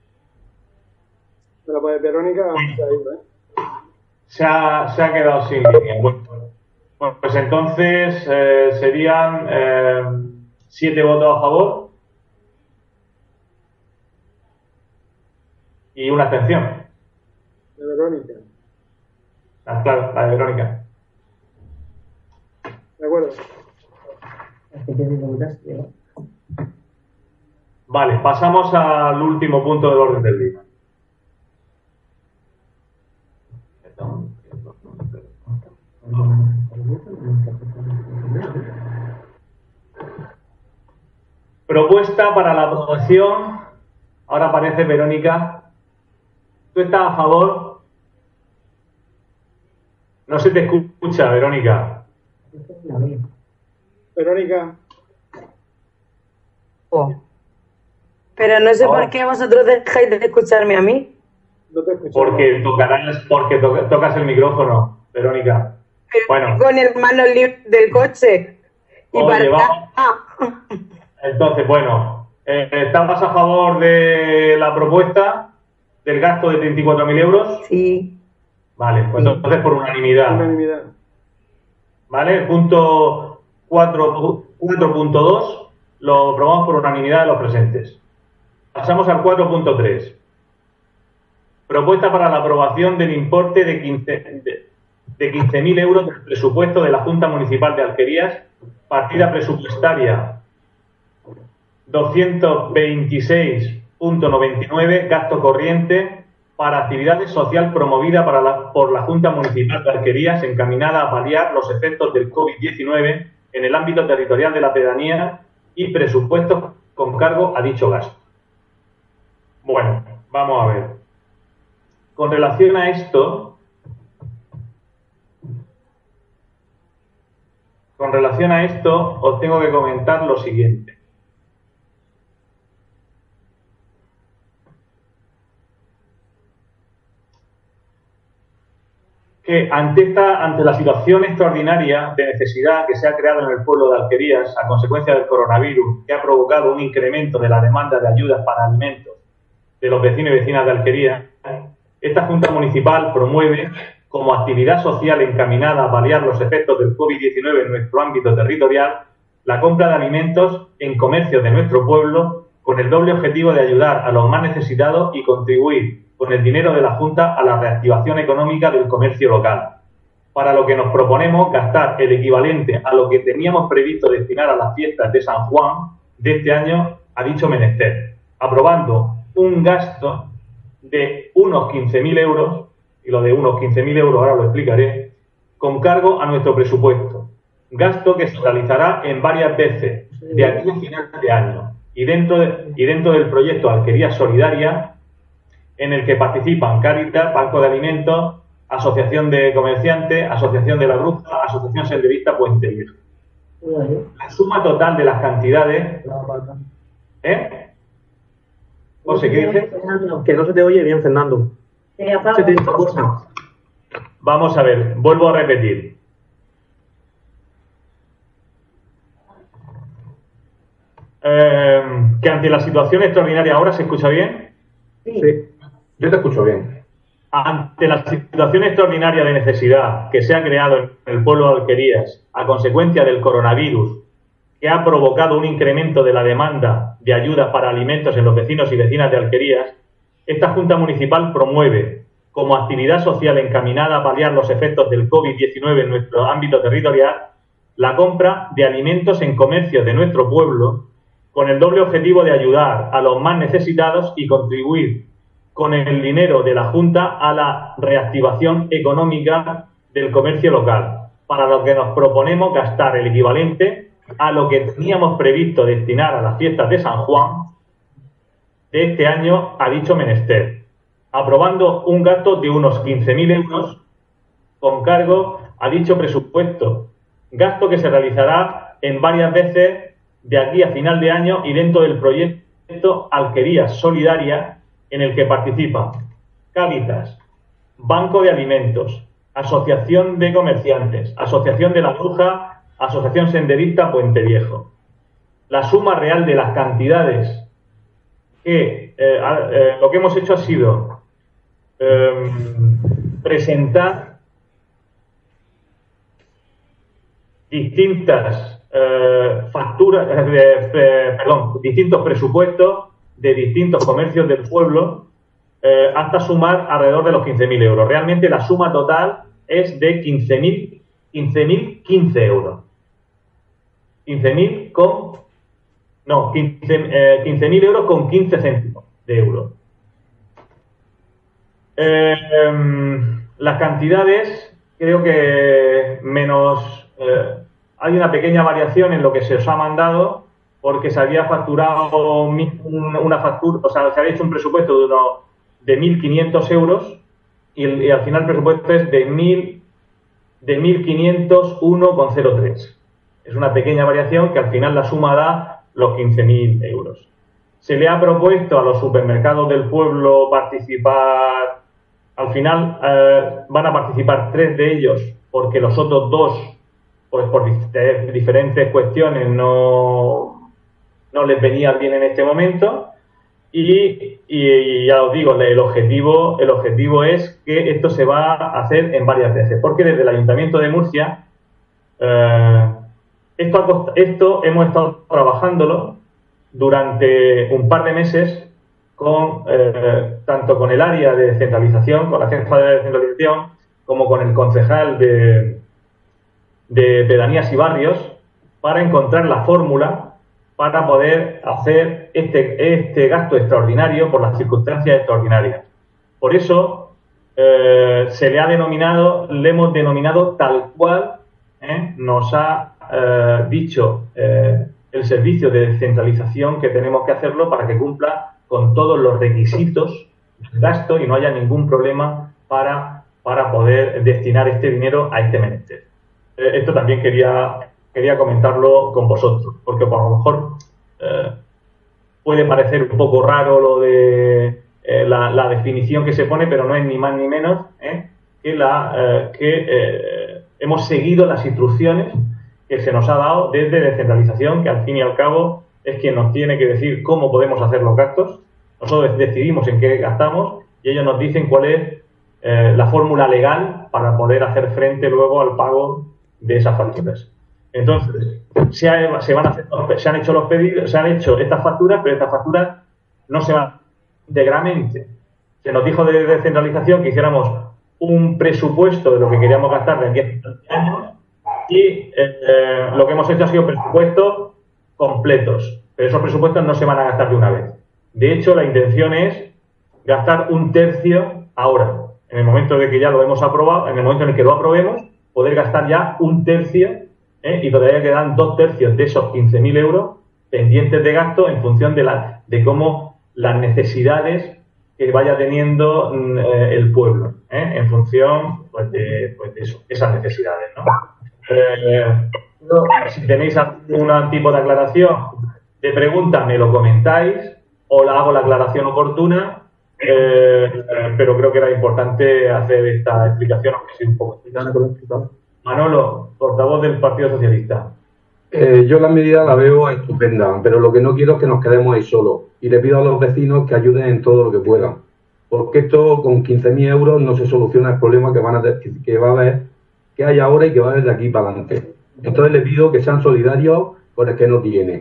Pero pues Verónica se ha quedado sin línea. Bueno, pues entonces serían 7 votos a favor y una abstención. De Verónica. Claro, la de Verónica. De acuerdo. Vale, pasamos al último punto del orden del día. Propuesta para la aprobación. Ahora aparece Verónica. ¿Tú estás a favor? No se te escucha, Verónica. Verónica. Pero no sé por qué vosotros dejáis de escucharme a mí. No te escucho. Porque tocas el micrófono, Verónica. Pero bueno. Con el mano libre del coche. Y Oye, para entonces, bueno, ¿estás a favor de la propuesta del gasto de 34.000 euros? Sí. Vale, pues entonces por unanimidad. Unanimidad. ¿Vale? Punto 4.2 lo aprobamos por unanimidad de los presentes. Pasamos al 4.3. Propuesta para la aprobación del importe de 15.000 euros del presupuesto de la Junta Municipal de Alquerías, partida presupuestaria 226.99, gasto corriente para actividades social promovida por la Junta Municipal de Alquerías, encaminada a paliar los efectos del COVID-19 en el ámbito territorial de la pedanía y presupuestos con cargo a dicho gasto. Bueno, vamos a ver. Con relación a esto, os tengo que comentar lo siguiente. Que ante la situación extraordinaria de necesidad que se ha creado en el pueblo de Alquerías a consecuencia del coronavirus, que ha provocado un incremento de la demanda de ayudas para alimentos de los vecinos y vecinas de Alquerías, esta Junta Municipal promueve, como actividad social encaminada a paliar los efectos del COVID-19 en nuestro ámbito territorial, la compra de alimentos en comercios de nuestro pueblo, con el doble objetivo de ayudar a los más necesitados y contribuir con el dinero de la Junta a la reactivación económica del comercio local, para lo que nos proponemos gastar el equivalente a lo que teníamos previsto destinar a las fiestas de San Juan de este año a dicho menester, aprobando un gasto de unos 15.000 euros, y lo de unos 15.000 euros ahora lo explicaré, con cargo a nuestro presupuesto, gasto que se realizará en varias veces de aquí a final de año y dentro del proyecto Alquerías Solidaria, en el que participan Cáritas, Banco de Alimentos, Asociación de Comerciantes, Asociación de la Bruja, Asociación Senderista Puente Viejo. La suma total de las cantidades... José, ¿qué dices? Que no se te oye bien, Fernando. Vamos a ver, vuelvo a repetir. Que ante la situación extraordinaria, ¿ahora se escucha bien? Sí. Yo te escucho bien. Ante la situación extraordinaria de necesidad que se ha creado en el pueblo de Alquerías a consecuencia del coronavirus, que ha provocado un incremento de la demanda de ayudas para alimentos en los vecinos y vecinas de Alquerías, esta Junta Municipal promueve, como actividad social encaminada a paliar los efectos del COVID-19 en nuestro ámbito territorial, la compra de alimentos en comercios de nuestro pueblo, con el doble objetivo de ayudar a los más necesitados y contribuir con el dinero de la Junta a la reactivación económica del comercio local, para lo que nos proponemos gastar el equivalente a lo que teníamos previsto destinar a las fiestas de San Juan de este año a dicho menester, aprobando un gasto de unos 15.000 euros con cargo a dicho presupuesto, gasto que se realizará en varias veces de aquí a final de año y dentro del proyecto Alquerías Solidaria, en el que participan Cáritas, Banco de Alimentos, Asociación de Comerciantes, Asociación de la Bruja, Asociación Senderista Puente Viejo. La suma real de las cantidades que lo que hemos hecho ha sido presentar distintas distintos presupuestos de distintos comercios del pueblo hasta sumar alrededor de los 15.000 euros. Realmente la suma total es de 15.015 euros. 15.000 euros con 15 céntimos de euro. Las cantidades, creo que menos... hay una pequeña variación en lo que se os ha mandado, porque se había facturado una factura, o sea, se había hecho un presupuesto de 1.500 euros y al final el presupuesto es de 1.501,03. Es una pequeña variación que al final la suma da los 15.000 euros. Se le ha propuesto a los supermercados del pueblo participar, al final van a participar 3 de ellos, porque los otros 2, pues por diferentes cuestiones no les venía bien en este momento. Y ya os digo, el objetivo es que esto se va a hacer en varias veces, porque desde el Ayuntamiento de Murcia Esto hemos estado trabajándolo durante un par de meses tanto con el área de descentralización, con la jefa de descentralización, como con el concejal de pedanías y barrios, para encontrar la fórmula para poder hacer este gasto extraordinario por las circunstancias extraordinarias. Por eso le hemos denominado tal cual nos ha dicho el servicio de descentralización que tenemos que hacerlo para que cumpla con todos los requisitos de gasto y no haya ningún problema para poder destinar este dinero a este menester. Esto también quería comentarlo con vosotros, porque por lo mejor puede parecer un poco raro lo de la definición que se pone, pero no es ni más ni menos que hemos seguido las instrucciones que se nos ha dado desde descentralización, que al fin y al cabo es quien nos tiene que decir cómo podemos hacer los gastos. Nosotros decidimos en qué gastamos y ellos nos dicen cuál es la fórmula legal para poder hacer frente luego al pago de esas facturas. Entonces, se han hecho los pedidos, se han hecho estas facturas, pero estas facturas no se van íntegramente. Se nos dijo de descentralización que hiciéramos un presupuesto de lo que queríamos gastar de 10 años y lo que hemos hecho ha sido presupuestos completos, pero esos presupuestos no se van a gastar de una vez. De hecho, la intención es gastar 1/3 ahora. En el momento de que ya lo hemos aprobado, en el momento en el que lo aprobemos, poder gastar ya 1/3 y todavía quedan 2/3 de esos 15.000 euros pendientes de gasto en función de cómo las necesidades que vaya teniendo el pueblo, en función pues de eso, esas necesidades, ¿no? Si tenéis algún tipo de aclaración, de pregunta, me lo comentáis o la hago la aclaración oportuna, pero creo que era importante hacer esta explicación, aunque sea un poco. Manolo, portavoz del Partido Socialista. Yo la medida la veo estupenda, pero lo que no quiero es que nos quedemos ahí solos. Y le pido a los vecinos que ayuden en todo lo que puedan. Porque esto con 15.000 euros no se soluciona el problema que va a haber, que hay ahora y que va a haber de aquí para adelante. Entonces le pido que sean solidarios con el que no tiene.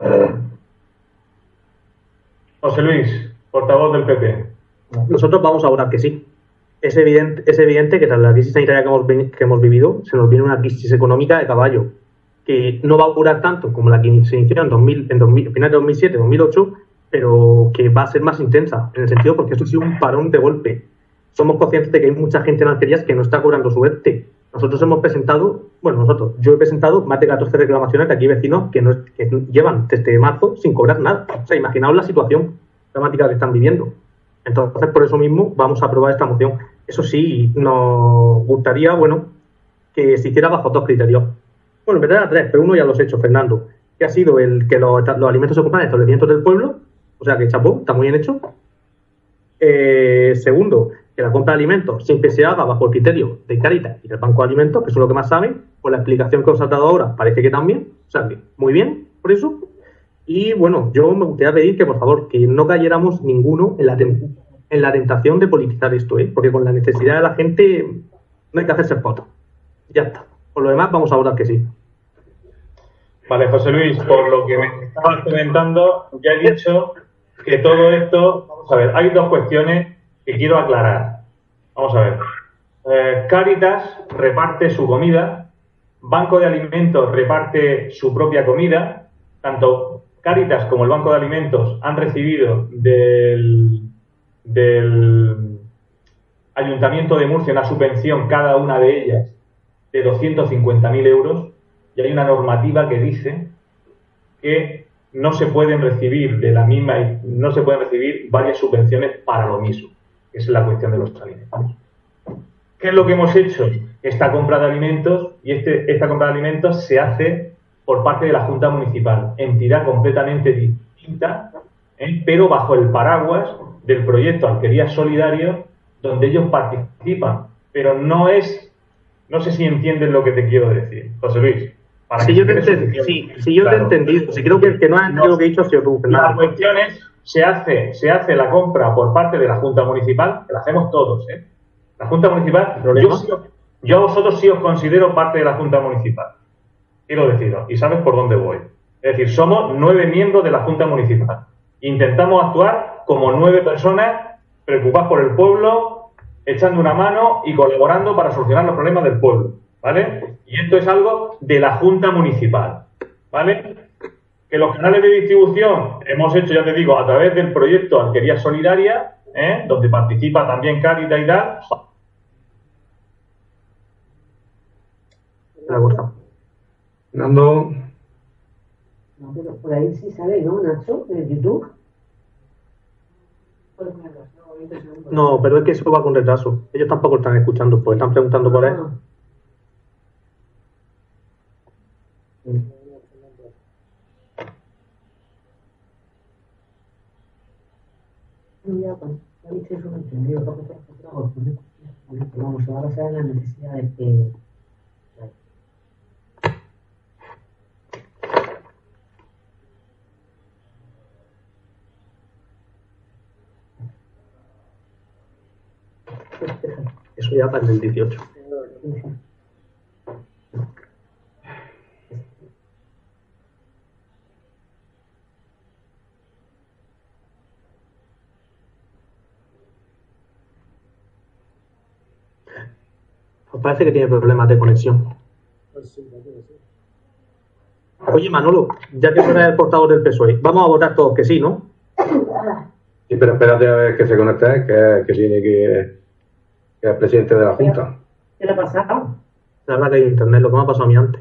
José Luis, portavoz del PP. Nosotros vamos a votar que sí. Es evidente que tras la crisis sanitaria que hemos vivido, se nos viene una crisis económica de caballo, que no va a durar tanto como la que se inició en finales de 2007, 2008, pero que va a ser más intensa, en el sentido porque esto ha sido un parón de golpe. Somos conscientes de que hay mucha gente en Alquerías que no está cobrando su ERTE. Yo he presentado más de 14 reclamaciones de aquí vecinos que llevan desde marzo sin cobrar nada. O sea, imaginaos la situación dramática que están viviendo. Entonces, por eso mismo, vamos a aprobar esta moción. Eso sí, nos gustaría, que se hiciera bajo 2 criterios. Bueno, en verdad era 3, pero uno ya los he hecho, Fernando, que ha sido el que los alimentos se compran en establecimientos del pueblo, o sea que chapó, está muy bien hecho. Segundo, que la compra de alimentos siempre se haga bajo el criterio de Cáritas y del Banco de Alimentos, que son lo que más saben. Por la explicación que os ha dado ahora, parece que también. O sea que, muy bien, por eso. Y bueno, yo me gustaría pedir que, por favor, que no cayéramos ninguno en la tentación de politizar esto, porque con la necesidad de la gente no hay que hacerse fotos. Ya está. Por lo demás, vamos a votar que sí. Vale, José Luis, por lo que me estabas comentando, ya he dicho que todo esto... Vamos a ver, hay 2 cuestiones que quiero aclarar. Vamos a ver. Cáritas reparte su comida, Banco de Alimentos reparte su propia comida, tanto Cáritas como el Banco de Alimentos han recibido del Ayuntamiento de Murcia una subvención, cada una de ellas, de 250.000 euros, y hay una normativa que dice que no se pueden recibir no se pueden recibir varias subvenciones para lo mismo. Esa es la cuestión de los alimentos. ¿Qué es lo que hemos hecho? Esta compra de alimentos esta compra de alimentos se hace por parte de la Junta Municipal, entidad completamente distinta, pero bajo el paraguas del proyecto Alquerías Solidario, donde ellos participan. Pero no sé si entienden lo que te quiero decir, José Luis. Si yo te he entendido, si creo que no has entendido lo que he dicho, ha sido tú. La cuestión es, se hace la compra por parte de la Junta Municipal, que la hacemos todos, La Junta Municipal, yo a vosotros sí os considero parte de la Junta Municipal. quiero deciros, y sabes por dónde voy. Es decir, somos 9 miembros de la Junta Municipal. Intentamos actuar como 9 personas preocupadas por el pueblo, echando una mano y colaborando para solucionar los problemas del pueblo, ¿vale? Y esto es algo de la Junta Municipal, ¿vale? Que los canales de distribución hemos hecho, ya te digo, a través del proyecto Alquería Solidaria, donde participa también Cáritas y tal. Me ha gustado. Fernando, No, pero por ahí sí sale, ¿no, Nacho? En YouTube. No, pero es que eso va con retraso. Ellos tampoco están escuchando, pues están preguntando por él. Ya, pues, ya viste eso, no entendido. Vamos, ahora saben las necesidades que... Eso ya para el 18. Pues parece que tiene problemas de conexión. Oye, Manolo, ya que tú eres el portavoz del PSOE, vamos a votar todos que sí, ¿no? sí, pero espérate a ver que se conecte, que tiene que es el presidente de la Junta. ¿Qué le ha pasado? La verdad que hay internet, lo que me ha pasado a mí antes.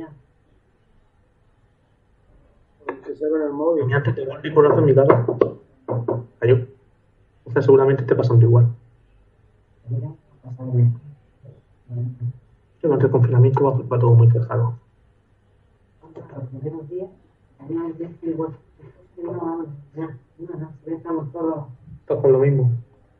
Que se ve en el móvil. A mí antes te igual mi corazón en mi cara. Cayó. O sea, seguramente esté pasando igual. Yo con el confinamiento va todo muy cerrado. Los primeros días, había días que igual, no, ya estamos todos. Todos con lo mismo.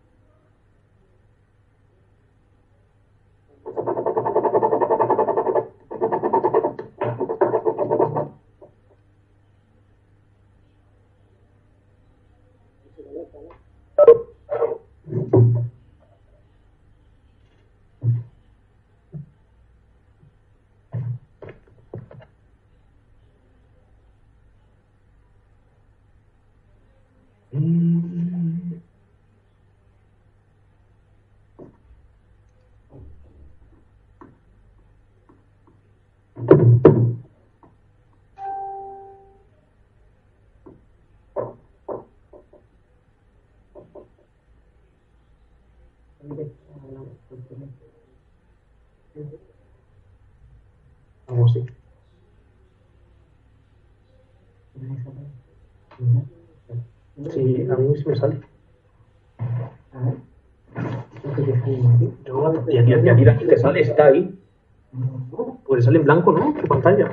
Vamos, sí. Sí, a mí sí me sale. Y aquí la gente sale, está ahí. Pues sale en blanco, ¿no? Tu pantalla.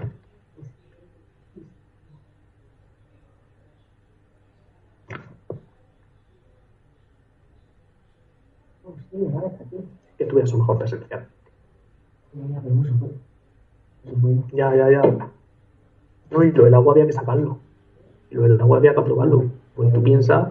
Que tuviera su mejor presencial. Ya. No, y lo del agua había que sacarlo. Y lo del agua había que aprobarlo. Pues tú piensas.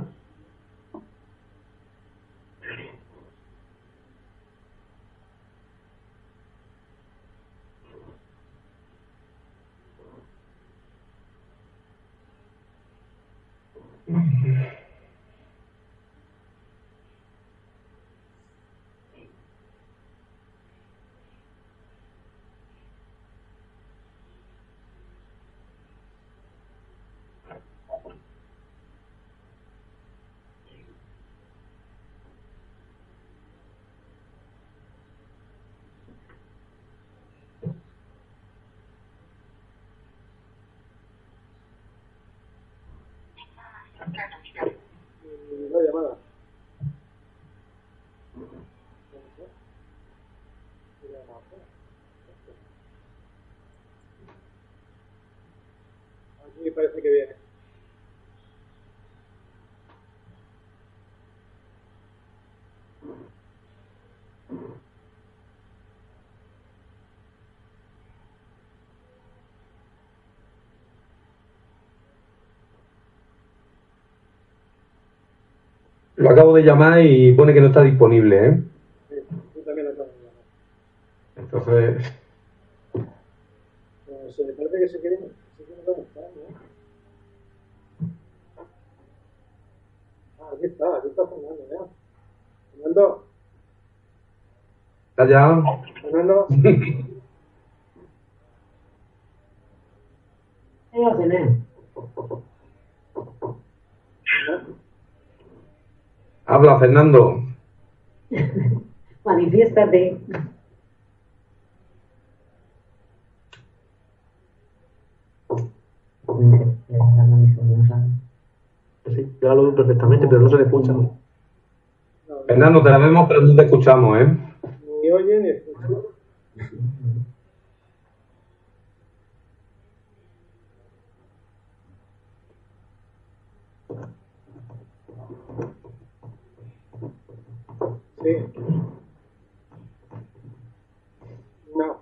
La llamada. Aquí parece que viene. Lo acabo de llamar y pone que no está disponible, ¿eh? Sí, yo también lo acabo de llamar. Entonces, No sé, parece que se quiere conectar, ¿no? Aquí está Fernando, ya. Fernando. ¿Está ya? Fernando. Habla, Fernando. Manifiéstate. Sí, yo lo veo perfectamente, pero no se le escucha. Fernando, te la vemos, pero no te escuchamos, ¿eh? Ni oye ni escucha. Sí. No.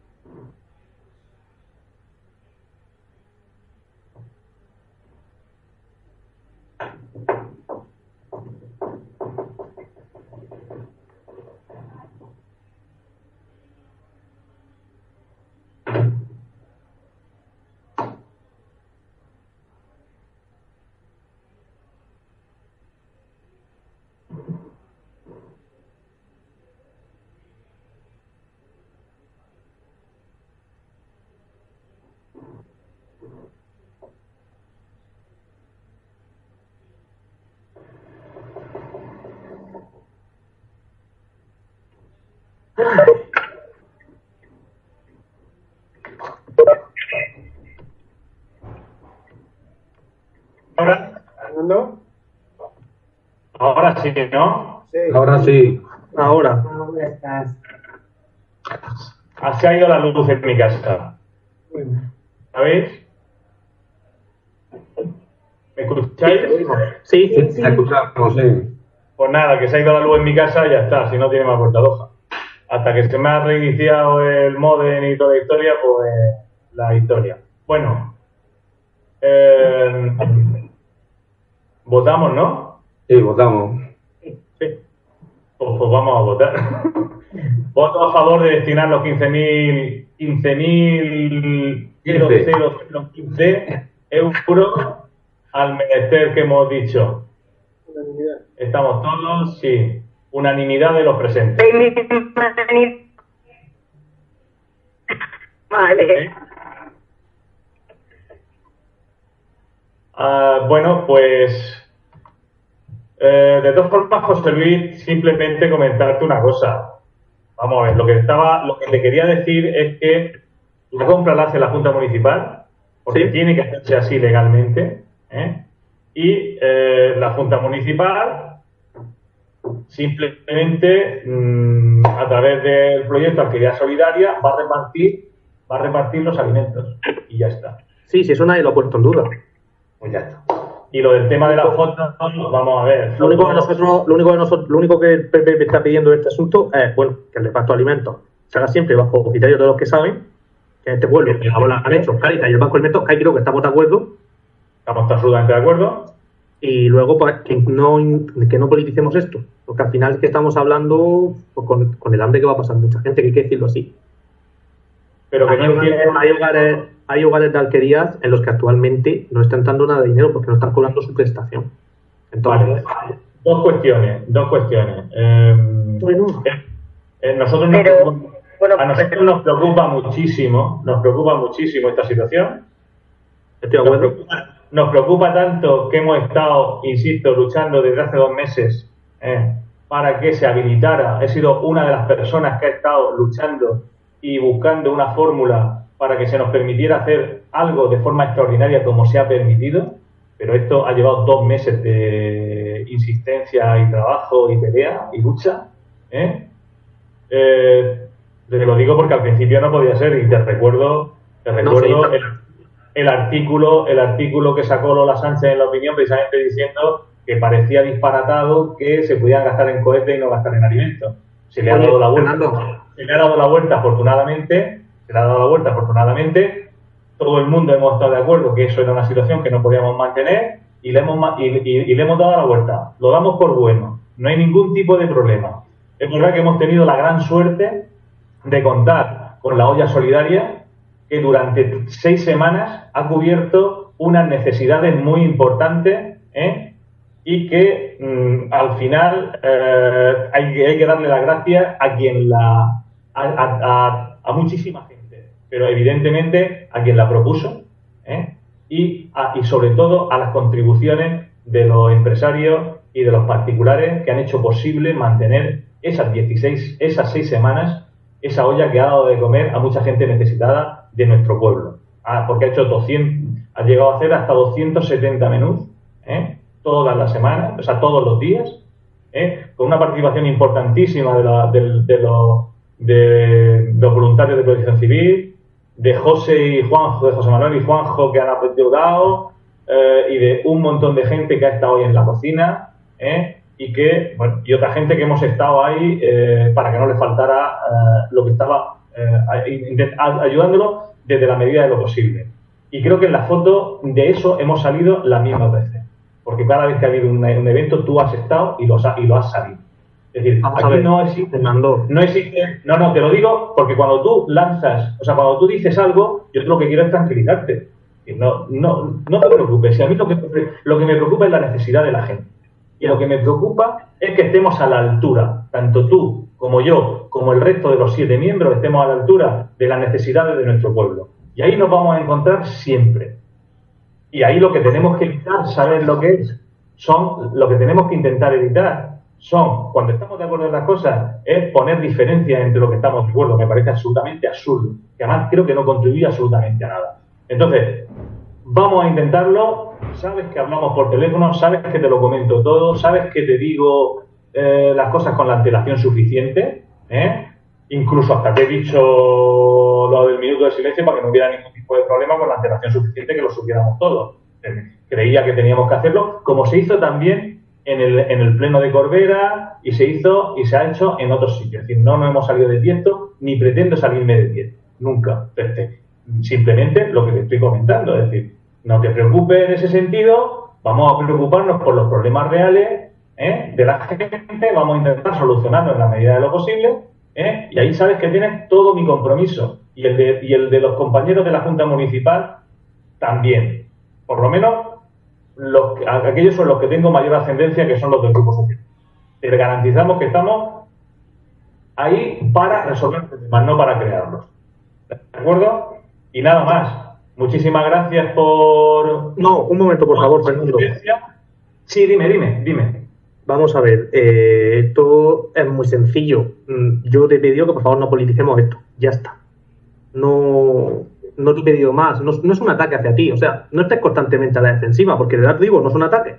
Ahora, ¿Fernando? ahora sí, ¿no? Sí. Ahora sí. Ahora. Ahora estás. Se ha ido la luz en mi casa. ¿Sabéis? ¿Me escucháis? Sí, Te escuchamos, sí. Pues nada, que se ha ido la luz en mi casa y ya está, si no tiene más vuelta de hoja. Hasta que se me ha reiniciado el modem y toda la historia, pues la historia. Bueno, votamos, ¿no? Sí, votamos. Sí. Pues vamos a votar. Voto a favor de destinar los 15.015 euros al menester que hemos dicho. Unanimidad. Estamos todos, sí. Unanimidad de los presentes. Vale. ¿Eh? Bueno, pues de todas formas, José Luis, simplemente comentarte una cosa. Vamos a ver, lo que te quería decir es que la compra la hace la Junta Municipal, porque Sí. tiene que hacerse así legalmente, ¿eh? Y la Junta Municipal simplemente a través del proyecto Alquería Solidaria va a repartir los alimentos y ya está. Sí, eso nadie lo ha puesto en duda. Pues ya está. Y lo del tema de las fotos, vamos a ver. Lo único que el PP está pidiendo en este asunto es, bueno, que el reparto de alimentos se haga siempre bajo criterios de los que saben, que en este pueblo ahora han hecho Cáritas y el Banco de Alimentos, que ahí creo que estamos de acuerdo, Estamos absolutamente de acuerdo. y luego pues que no politicemos esto, porque al final es que estamos hablando pues, con el hambre que va a pasar mucha gente, que hay que decirlo así. Pero que no entiendo. Hay hogares de alquerías en los que actualmente no están dando nada de dinero porque no están cobrando su prestación. Entonces, Vale. Dos cuestiones. bueno, Nosotros a nosotros nos preocupa muchísimo esta situación. estoy de acuerdo. Nos preocupa tanto que hemos estado, insisto, luchando desde hace 2 meses para que se habilitara. He sido una de las personas que ha estado luchando y buscando una fórmula para que se nos permitiera hacer algo de forma extraordinaria como se ha permitido, pero esto ha llevado 2 meses de insistencia y trabajo y pelea y lucha. Te lo digo porque al principio no podía ser y te recuerdo el artículo que sacó Lola Sánchez en La Opinión, precisamente diciendo que parecía disparatado que se pudieran gastar en cohetes y no gastar en alimentos. Se le ha dado la vuelta, afortunadamente. Todo el mundo hemos estado de acuerdo que eso era una situación que no podíamos mantener y le hemos dado la vuelta. Lo damos por bueno. No hay ningún tipo de problema. Es verdad que hemos tenido la gran suerte de contar con la olla solidaria que durante 6 semanas ha cubierto unas necesidades muy importantes, y que al final hay que darle las gracias a quien a muchísima gente, pero evidentemente a quien la propuso, y sobre todo a las contribuciones de los empresarios y de los particulares que han hecho posible mantener esas 6 semanas, esa olla que ha dado de comer a mucha gente necesitada de nuestro pueblo. Porque ha llegado a hacer hasta 270 menús, todas las semanas, o sea, todos los días, con una participación importantísima de los voluntarios de Protección Civil, de José y Juanjo, de José Manuel y Juanjo, que han ayudado, y de un montón de gente que ha estado hoy en la cocina, y otra gente que hemos estado ahí para que no le faltara lo que estaba ayudándolo desde la medida de lo posible. Y creo que en la foto de eso hemos salido las mismas veces, porque cada vez que ha habido un evento tú has estado y lo has salido. Es decir, aquí no existe, Fernando. No, te lo digo porque cuando tú lanzas, o sea, cuando tú dices algo, yo lo que quiero es tranquilizarte. No te preocupes. Si a mí lo que me preocupa es la necesidad de la gente. Y lo que me preocupa es que estemos a la altura, tanto tú como yo, como el resto de los 7 miembros, estemos a la altura de las necesidades de nuestro pueblo. Y ahí nos vamos a encontrar siempre. Y ahí lo que tenemos que evitar, ¿sabes lo que es? Lo que tenemos que intentar evitar cuando estamos de acuerdo en las cosas, es poner diferencias entre lo que estamos de acuerdo. Me parece absolutamente absurdo. Que además creo que no contribuye absolutamente a nada. Entonces, vamos a intentarlo. Sabes que hablamos por teléfono, sabes que te lo comento todo, sabes que te digo las cosas con la antelación suficiente, incluso hasta te he dicho lo del minuto de silencio para que no hubiera ningún tipo de problema con la antelación suficiente, que lo supiéramos todos. Creía que teníamos que hacerlo, como se hizo también en el pleno de Corbera, y se ha hecho en otros sitios. Es decir, no nos hemos salido de tiesto, ni pretendo salirme de tiesto, nunca. Simplemente lo que te estoy comentando, es decir, no te preocupes en ese sentido, vamos a preocuparnos por los problemas reales de la gente, vamos a intentar solucionarlos en la medida de lo posible, y ahí sabes que tienes todo mi compromiso, y el de los compañeros de la Junta Municipal también. Por lo menos aquellos son los que tengo mayor ascendencia, que son los del Grupo Social. Te garantizamos que estamos ahí para resolver problemas, no para crearlos. ¿De acuerdo? Y nada más. Muchísimas gracias por... No, un momento, por favor, Fernando. Sí, dime. Vamos a ver, esto es muy sencillo. Yo te he pedido que por favor no politicemos esto. Ya está. No te he pedido más. No es un ataque hacia ti. O sea, no estés constantemente a la defensiva, porque de verdad te digo, no es un ataque.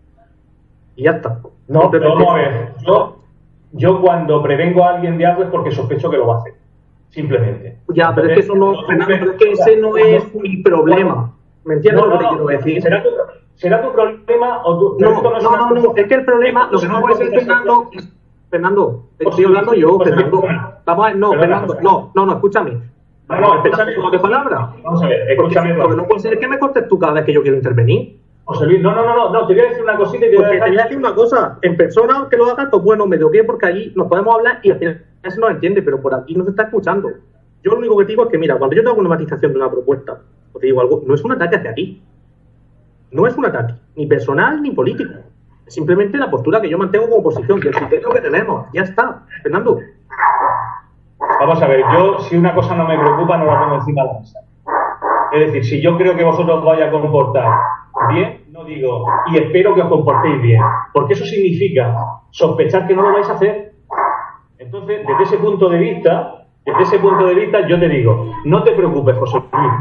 Y ya está. No, vamos a ver. Yo cuando prevengo a alguien de algo es porque sospecho que lo va a hacer. Simplemente. Ya, pero es que eso no, Fernando, pero es que ese no es mi problema. ¿Me entiendes lo que te quiero decir? ¿Será tu problema o tu... No, es que el problema, lo que no puede ser, Fernando, estoy hablando yo, Fernando. Vamos a ver, no, Fernando, no, escúchame. Escúchame. ¿De palabra? Vamos a ver, escúchame. Porque no puede ser que me cortes tú cada vez que yo quiero intervenir. José Luis, no, te voy a decir una cosita y te voy a decir una cosa. En persona, que lo hagas, pues bueno, me dio bien porque allí nos podemos hablar y al final se nos entiende, pero por aquí no se está escuchando. Yo lo único que te digo es que, mira, cuando yo te hago una matización de una propuesta, o te digo algo, no es un ataque hacia ti. No es un ataque, ni personal ni político. Es simplemente la postura que yo mantengo como oposición, que el criterio que tenemos. Ya está, Fernando. Vamos a ver, yo si una cosa no me preocupa, no la pongo encima de la mesa. Es decir, si yo creo que vosotros vais a comportar bien, no digo, y espero que os comportéis bien, porque eso significa sospechar que no lo vais a hacer. Entonces, desde ese punto de vista, yo te digo, no te preocupes, José Luis,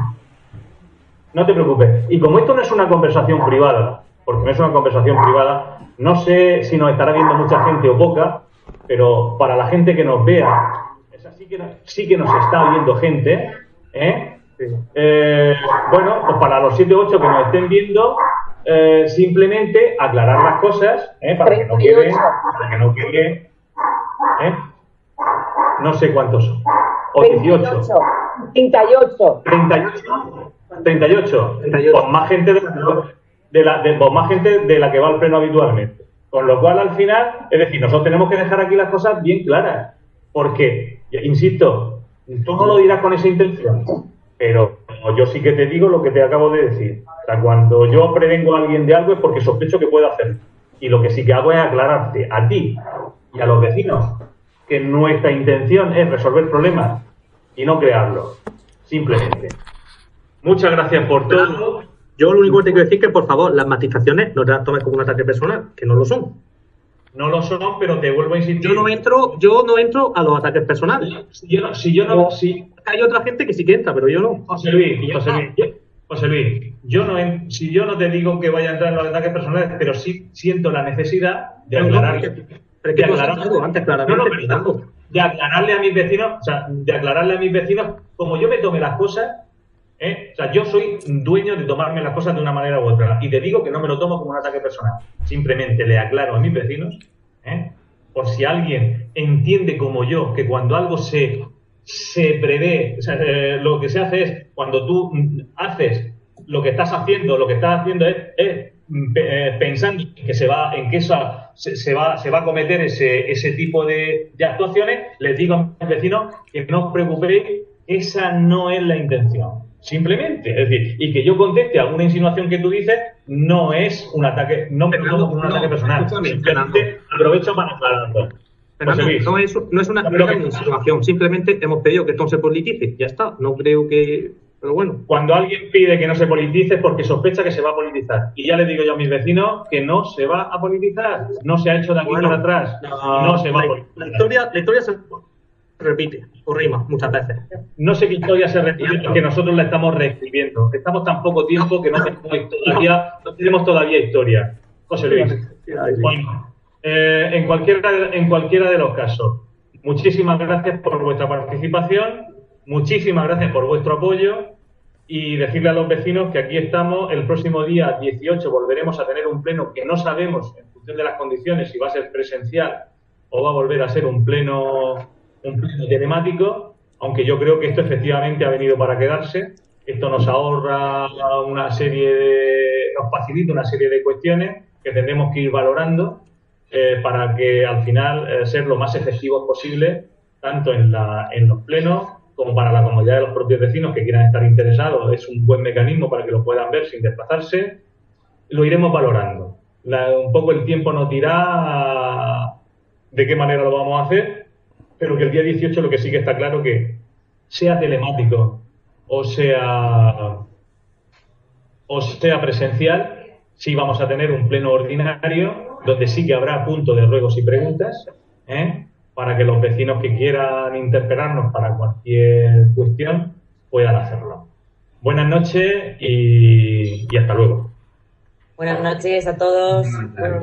no te preocupes. Y como esto no es una conversación privada, porque no es una conversación privada, no sé si nos estará viendo mucha gente o poca, pero para la gente que nos vea, sí que nos está viendo gente, bueno, pues para los 7 o 8 que nos estén viendo, simplemente aclarar las cosas, para que no quede, no sé cuántos son, o 18. 38. Pues más gente de la que va al pleno habitualmente. Con lo cual, al final, es decir, nosotros tenemos que dejar aquí las cosas bien claras. Porque, insisto, tú no lo dirás con esa intención. Pero yo sí que te digo lo que te acabo de decir. O sea, cuando yo prevengo a alguien de algo es porque sospecho que puede hacerlo. Y lo que sí que hago es aclararte a ti y a los vecinos que nuestra intención es resolver problemas y no crearlos. Simplemente. Muchas gracias por todo. Yo lo único que te quiero decir es que, por favor, las matizaciones no te las tomes como un ataque personal, que no lo son. No lo son, pero te vuelvo a insistir. Yo no entro a los ataques personales. Hay otra gente que sí que entra, pero yo no. José Luis, si yo no te digo que vaya a entrar en los ataques personales, pero sí siento la necesidad de aclararle. De aclararle a mis vecinos, o sea, de aclararle a mis vecinos como yo me tome las cosas. O sea, yo soy dueño de tomarme las cosas de una manera u otra. Y te digo que no me lo tomo como un ataque personal. Simplemente le aclaro a mis vecinos, por si alguien entiende como yo que cuando algo se prevé, o sea, lo que se hace es, cuando tú haces lo que estás haciendo es pensando que se va a cometer ese tipo de actuaciones, les digo a mis vecinos que no os preocupéis, esa no es la intención. Simplemente, es decir, y que yo conteste a alguna insinuación que tú dices no es un ataque, no me lo tomo como un ataque personal. Simplemente aprovecho para aclararlo. No es una insinuación, simplemente hemos pedido que esto no se politice, ya está, no creo que... Pero bueno. Cuando alguien pide que no se politice es porque sospecha que se va a politizar. Y ya les digo yo a mis vecinos que no se va a politizar, no se ha hecho de aquí para atrás, no se va a politizar. La historia se repite o rima muchas veces. No sé qué historia se repite porque nosotros la estamos reescribiendo. Estamos tan poco tiempo que no tenemos todavía historia. José Luis. Bueno, en cualquiera de los casos, muchísimas gracias por vuestra participación, muchísimas gracias por vuestro apoyo y decirle a los vecinos que aquí estamos. El próximo día 18 volveremos a tener un pleno que no sabemos, en función de las condiciones, si va a ser presencial o va a volver a ser un pleno telemático, aunque yo creo que esto efectivamente ha venido para quedarse. Esto nos ahorra nos facilita una serie de cuestiones que tendremos que ir valorando para que al final ser lo más efectivos posible, tanto en los plenos como para la comodidad de los propios vecinos que quieran estar interesados. Es un buen mecanismo para que lo puedan ver sin desplazarse. Lo iremos valorando. Un poco el tiempo nos dirá de qué manera lo vamos a hacer, pero que el día 18 lo que sí que está claro que sea telemático o sea presencial, sí vamos a tener un pleno ordinario donde sí que habrá punto de ruegos y preguntas, para que los vecinos que quieran interpelarnos para cualquier cuestión puedan hacerlo. Buenas noches y hasta luego. Buenas noches a todos.